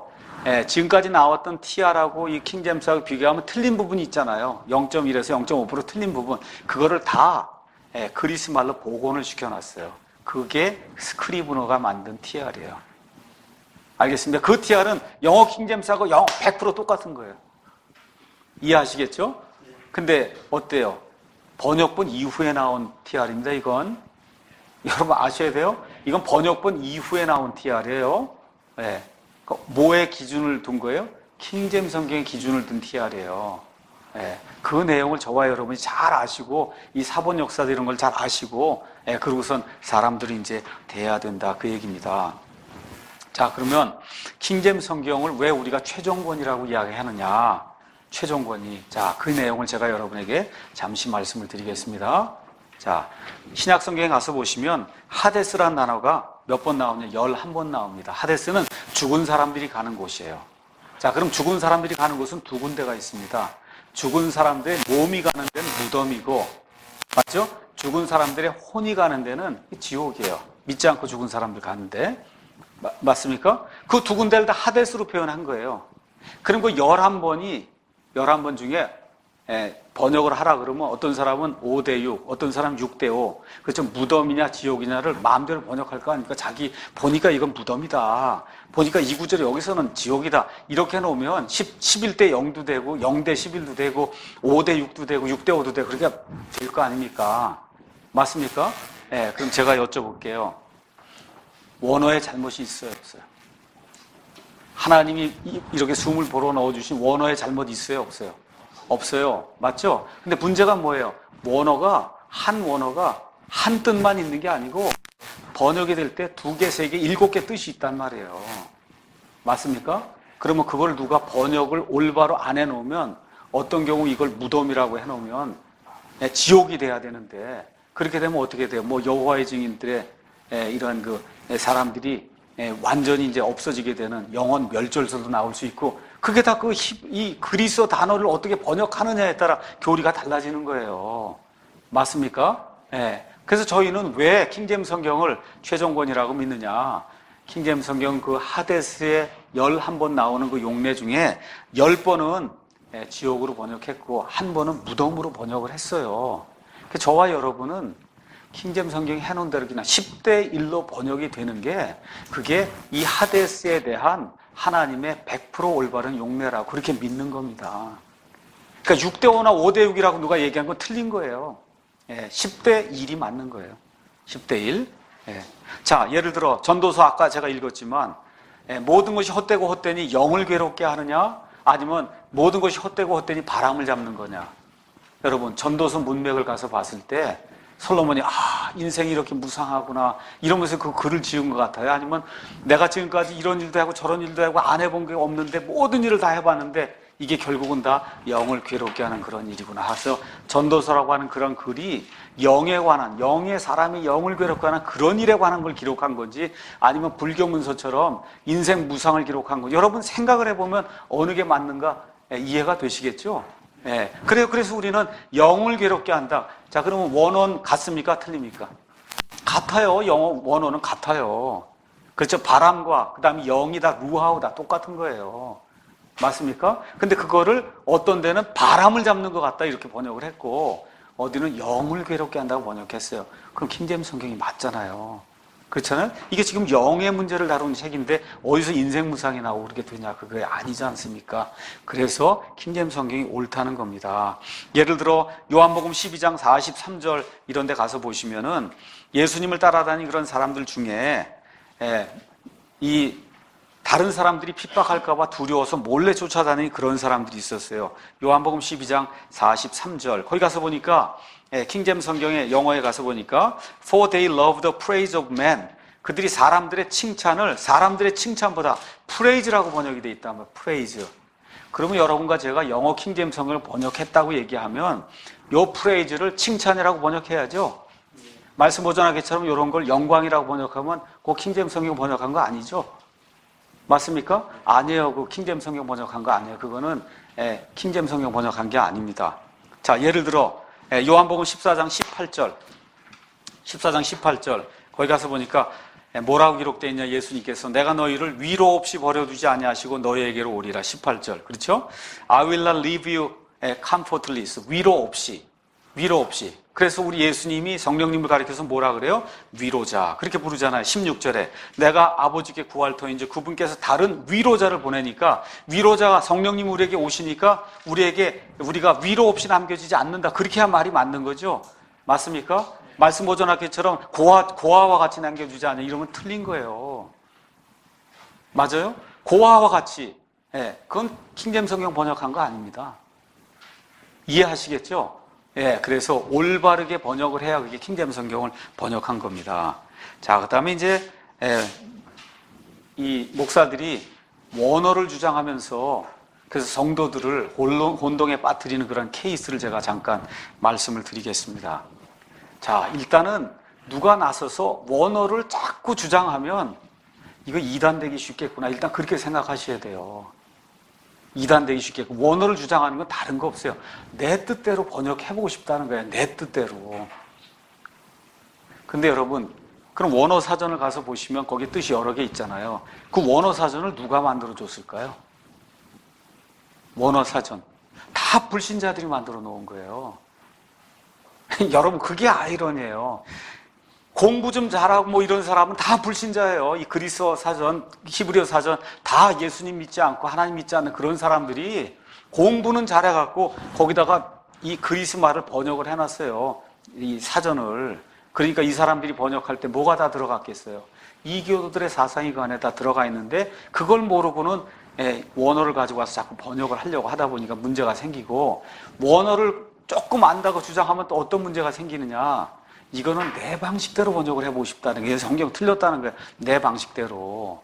지금까지 나왔던 TR하고 이 킹제임스하고 비교하면 틀린 부분이 있잖아요. 0.1에서 0.5% 틀린 부분. 그거를 다 그리스 말로 복원을 시켜놨어요. 그게 스크리브너가 만든 TR이에요. 알겠습니다. 그 TR은 영어 킹제임스하고 100% 똑같은 거예요. 이해하시겠죠? 근데 어때요? 번역본 이후에 나온 TR입니다, 이건. 여러분 아셔야 돼요? 이건 번역본 이후에 나온 TR이에요. 뭐의 기준을 둔 거예요? 킹제임스 성경의 기준을 둔 TR이에요. 그 내용을 저와 여러분이 잘 아시고, 이 사본 역사들 이런 걸 잘 아시고, 그러고선 사람들이 이제 대해야 된다. 그 얘기입니다. 자, 그러면 킹제임스 성경을 왜 우리가 최종권이라고 이야기하느냐? 최종권이. 자, 그 내용을 제가 여러분에게 잠시 말씀을 드리겠습니다. 자, 신약 성경에 가서 보시면 하데스라는 단어가 몇 번 나오냐? 11번 나옵니다. 하데스는 죽은 사람들이 가는 곳이에요. 자, 그럼 죽은 사람들이 가는 곳은 두 군데가 있습니다. 죽은 사람들의 몸이 가는 데는 무덤이고, 맞죠? 죽은 사람들의 혼이 가는 데는 지옥이에요. 믿지 않고 죽은 사람들 가는데. 맞습니까? 그 두 군데를 다 하데스로 표현한 거예요. 그럼 그 11번 중에 번역을 하라 그러면 어떤 사람은 5대6, 어떤 사람은 6대5. 그렇죠? 무덤이냐 지옥이냐를 마음대로 번역할 거 아닙니까? 자기 보니까 이건 무덤이다. 보니까 이 구절에 여기서는 지옥이다. 이렇게 해놓으면 11대 0도 되고 0대 11도 되고 5대 6도 되고 6대 5도 되고 그렇게 될 거 아닙니까? 맞습니까? 그럼 제가 여쭤볼게요. 원어에 잘못이 있어요, 없어요? 하나님이 이렇게 숨을 불어넣어주신 원어에 잘못 있어요, 없어요? 없어요. 맞죠? 근데 문제가 뭐예요? 한 원어가 한 뜻만 있는 게 아니고 번역이 될 때 2개, 3개, 7개 뜻이 있단 말이에요. 맞습니까? 그러면 그걸 누가 번역을 올바로 안 해놓으면 어떤 경우 이걸 무덤이라고 해놓으면 지옥이 돼야 되는데 그렇게 되면 어떻게 돼요? 뭐 여호와의 증인들의 이러한 그 사람들이 완전히 이제 없어지게 되는 영원 멸절설도 나올 수 있고 그게 다 이 그리스어 단어를 어떻게 번역하느냐에 따라 교리가 달라지는 거예요. 맞습니까? 그래서 저희는 왜 킹제임스 성경을 최종권이라고 믿느냐? 킹제임스 성경 그 하데스에 11번 나오는 그 용례 중에 10번은 지옥으로 번역했고 한 번은 무덤으로 번역을 했어요. 저와 여러분은 킹제임스 성경이 해놓은 대로 그냥 10대 1로 번역이 되는 게 그게 이 하데스에 대한 하나님의 100% 올바른 용례라고 그렇게 믿는 겁니다. 그러니까 6대 5나 5대 6이라고 누가 얘기한 건 틀린 거예요. 10대 1이 맞는 거예요. 10대 1. 자, 예를 들어 전도서 아까 제가 읽었지만 모든 것이 헛되고 헛되니 영을 괴롭게 하느냐 아니면 모든 것이 헛되고 헛되니 바람을 잡는 거냐. 여러분 전도서 문맥을 가서 봤을 때 솔로몬이 인생이 이렇게 무상하구나 이러면서 그 글을 지은 것 같아요. 아니면 내가 지금까지 이런 일도 하고 저런 일도 하고 안 해본 게 없는데 모든 일을 다 해봤는데 이게 결국은 다 영을 괴롭게 하는 그런 일이구나 해서 전도서라고 하는 그런 글이 영에 관한 영의 사람이 영을 괴롭게 하는 그런 일에 관한 걸 기록한 건지 아니면 불교 문서처럼 인생 무상을 기록한 건지 여러분 생각을 해보면 어느 게 맞는가 이해가 되시겠죠? 그래서 우리는 영을 괴롭게 한다. 자, 그러면 원어는 같습니까? 틀립니까? 같아요. 영어 원어는 같아요. 그렇죠? 바람과 그 다음에 영이다, 루하우다 똑같은 거예요. 맞습니까? 근데 그거를 어떤 데는 바람을 잡는 것 같다 이렇게 번역을 했고 어디는 영을 괴롭게 한다고 번역했어요. 그럼 킹제임스 성경이 맞잖아요. 그렇잖아요? 이게 지금 영의 문제를 다루는 책인데 어디서 인생 무상이 나오고 그렇게 되냐? 그게 아니지 않습니까? 그래서 킹제임스 성경이 옳다는 겁니다. 예를 들어 요한복음 12장 43절 이런 데 가서 보시면은 예수님을 따라다니는 그런 사람들 중에 이 다른 사람들이 핍박할까 봐 두려워서 몰래 쫓아다니는 그런 사람들이 있었어요. 요한복음 12장 43절 거기 가서 보니까 킹제임스 성경의 영어에 가서 보니까 For they love the praise of men 그들이 사람들의 칭찬보다 praise라고 번역이 돼 있단 말이에요. praise. 그러면 여러분과 제가 영어 킹제임스 성경을 번역했다고 얘기하면 요 praise를 칭찬이라고 번역해야죠. 말씀 보존하기처럼 이런 걸 영광이라고 번역하면 그 킹제임스 성경 번역한 거 아니죠? 맞습니까? 아니에요. 그 킹제임스 성경 번역한 거 아니에요. 그거는 킹제임스 성경 번역한 게 아닙니다. 자, 예를 들어 요한복음 14장 18절 거기 가서 보니까 뭐라고 기록되어 있냐? 예수님께서 내가 너희를 위로 없이 버려두지 아니하시고 너희에게로 오리라. 18절. 그렇죠? I will not leave you comfortless. 위로 없이. 그래서 우리 예수님이 성령님을 가리켜서 뭐라 그래요? 위로자. 그렇게 부르잖아요. 16절에. 내가 아버지께 구할 터인지 그분께서 다른 위로자를 보내니까 위로자가 성령님 우리에게 오시니까 우리가 위로 없이 남겨지지 않는다. 그렇게 한 말이 맞는 거죠. 맞습니까? 말씀 보존학회처럼 고아와 같이 남겨주지 않냐. 이러면 틀린 거예요. 맞아요? 고아와 같이. 예, 그건 킹제임스 성경 번역한 거 아닙니다. 이해하시겠죠? 예, 그래서 올바르게 번역을 해야 그게 킹제임스 성경을 번역한 겁니다. 자, 그 다음에 이제, 이 목사들이 원어를 주장하면서 그래서 성도들을 혼동에 빠뜨리는 그런 케이스를 제가 잠깐 말씀을 드리겠습니다. 자, 일단은 누가 나서서 원어를 자꾸 주장하면 이거 이단되기 쉽겠구나. 일단 그렇게 생각하셔야 돼요. 이단되기 쉽겠고, 원어를 주장하는 건 다른 거 없어요. 내 뜻대로 번역해보고 싶다는 거예요. 내 뜻대로. 근데 여러분, 그럼 원어 사전을 가서 보시면 거기 뜻이 여러 개 있잖아요. 그 원어 사전을 누가 만들어줬을까요? 원어 사전. 다 불신자들이 만들어 놓은 거예요. 여러분, 그게 아이러니예요. 공부 좀 잘하고 뭐 이런 사람은 다 불신자예요. 이 그리스어 사전, 히브리어 사전 다 예수님 믿지 않고 하나님 믿지 않는 그런 사람들이 공부는 잘해갖고 거기다가 이 그리스 말을 번역을 해놨어요. 이 사전을. 그러니까 이 사람들이 번역할 때 뭐가 다 들어갔겠어요? 이교도들의 사상이 그 안에 다 들어가 있는데 그걸 모르고는 원어를 가지고 와서 자꾸 번역을 하려고 하다 보니까 문제가 생기고, 원어를 조금 안다고 주장하면 또 어떤 문제가 생기느냐. 이거는 내 방식대로 번역을 해보고 싶다는 게, 성경 틀렸다는 거예요. 내 방식대로.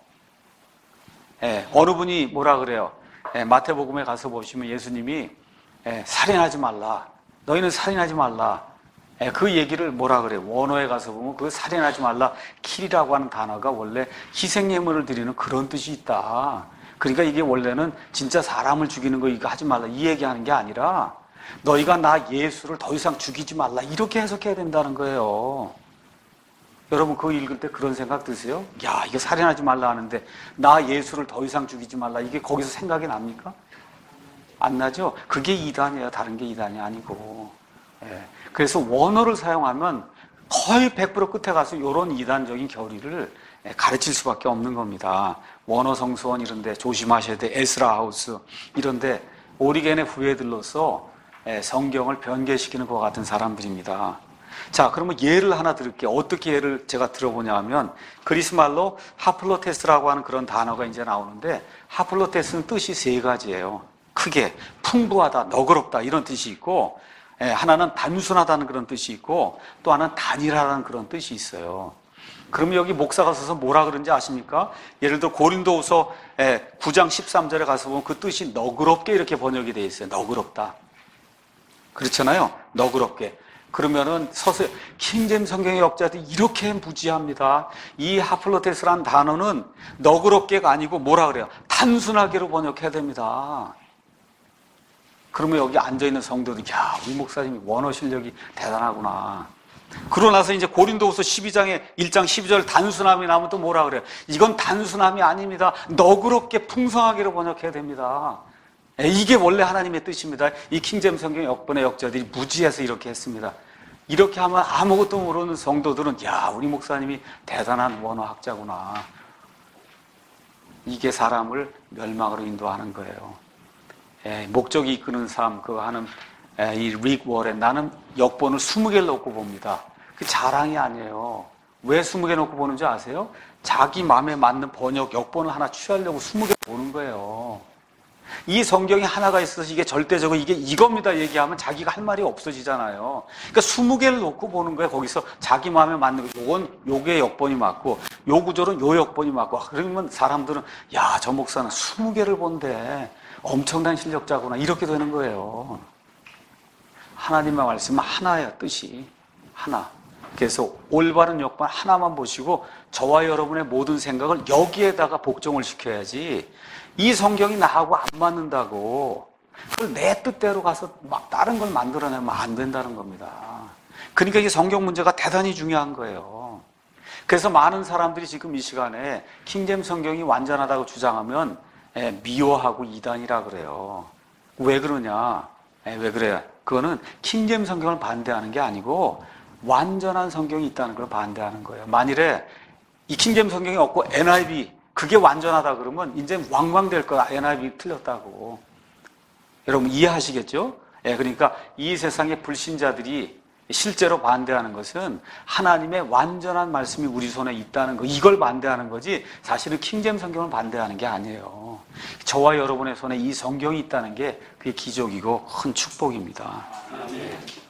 어느 분이 뭐라 그래요? 마태복음에 가서 보시면 예수님이 살인하지 말라. 너희는 살인하지 말라. 그 얘기를 뭐라 그래요? 원어에 가서 보면 그 살인하지 말라. 킬이라고 하는 단어가 원래 희생예물을 드리는 그런 뜻이 있다. 그러니까 이게 원래는 진짜 사람을 죽이는 거 이거 하지 말라. 이 얘기하는 게 아니라 너희가 나 예수를 더 이상 죽이지 말라. 이렇게 해석해야 된다는 거예요. 여러분 그거 읽을 때 그런 생각 드세요? 야, 이거 살인하지 말라 하는데 나 예수를 더 이상 죽이지 말라. 이게 거기서 생각이 납니까? 안 나죠? 그게 이단이에요. 다른 게 이단이 아니고. 그래서 원어를 사용하면 거의 100% 끝에 가서 이런 이단적인 교리를 가르칠 수밖에 없는 겁니다. 원어 성수원 이런 데 조심하셔야 돼. 에스라 하우스 이런 데 오리겐의 후예들로서 성경을 변개시키는 것 같은 사람들입니다. 자, 그러면 예를 하나 들을게요. 어떻게 예를 제가 들어보냐 하면 그리스 말로 하플로테스라고 하는 그런 단어가 이제 나오는데, 하플로테스는 뜻이 세 가지예요. 크게 풍부하다, 너그럽다 이런 뜻이 있고, 하나는 단순하다는 그런 뜻이 있고, 또 하나는 단일하다는 그런 뜻이 있어요. 그러면 여기 목사가 써서 뭐라 그런지 아십니까? 예를 들어 고린도후서 9장 13절에 가서 보면 그 뜻이 너그럽게 이렇게 번역이 되어 있어요. 너그럽다. 그렇잖아요. 너그럽게. 그러면은 킹제임스 성경의 역자들이 이렇게 무지합니다. 이 하플로테스라는 단어는 너그럽게가 아니고 뭐라 그래요? 단순하게로 번역해야 됩니다. 그러면 여기 앉아있는 성도들이, 야, 우리 목사님이 원어 실력이 대단하구나. 그러고 나서 이제 고린도후서 12장에 1장 12절 단순함이 나오면 또 뭐라 그래요? 이건 단순함이 아닙니다. 너그럽게 풍성하게로 번역해야 됩니다. 이게 원래 하나님의 뜻입니다. 이 킹제임스 성경 역번의 역자들이 무지해서 이렇게 했습니다. 이렇게 하면 아무것도 모르는 성도들은, 야, 우리 목사님이 대단한 원어학자구나. 이게 사람을 멸망으로 인도하는 거예요. 목적이 이끄는 삶, 그거 하는 이 릭 워렌, 나는 역본을 20개를 놓고 봅니다. 그 자랑이 아니에요. 왜 20개 놓고 보는지 아세요? 자기 마음에 맞는 번역, 역본을 하나 취하려고 20개 보는 거예요. 이 성경이 하나가 있어서 이게 절대적으로 이게 이겁니다 얘기하면 자기가 할 말이 없어지잖아요. 그러니까 20개를 놓고 보는 거예요. 거기서 자기 마음에 맞는 거. 요건 요게 역본이 맞고 요 구절은 요 역본이 맞고. 그러면 사람들은, 야, 저 목사는 20개를 본데 엄청난 실력자구나. 이렇게 되는 거예요. 하나님의 말씀은 하나예요. 뜻이 하나. 그래서 올바른 역본 하나만 보시고 저와 여러분의 모든 생각을 여기에다가 복종을 시켜야지, 이 성경이 나하고 안 맞는다고 그걸 내 뜻대로 가서 막 다른 걸 만들어내면 안 된다는 겁니다. 그러니까 이게 성경 문제가 대단히 중요한 거예요. 그래서 많은 사람들이 지금 이 시간에 킹제임스 성경이 완전하다고 주장하면 미워하고 이단이라 그래요. 왜 그러냐? 왜 그래요? 그거는 킹제임스 성경을 반대하는 게 아니고 완전한 성경이 있다는 걸 반대하는 거예요. 만일에 이 킹제임스 성경이 없고 NIV 그게 완전하다 그러면 이제 왕왕될 거야. NIV 틀렸다고. 여러분 이해하시겠죠? 그러니까 이 세상의 불신자들이 실제로 반대하는 것은 하나님의 완전한 말씀이 우리 손에 있다는 거, 이걸 반대하는 거지 사실은 킹제임스 성경을 반대하는 게 아니에요. 저와 여러분의 손에 이 성경이 있다는 게 그게 기적이고 큰 축복입니다.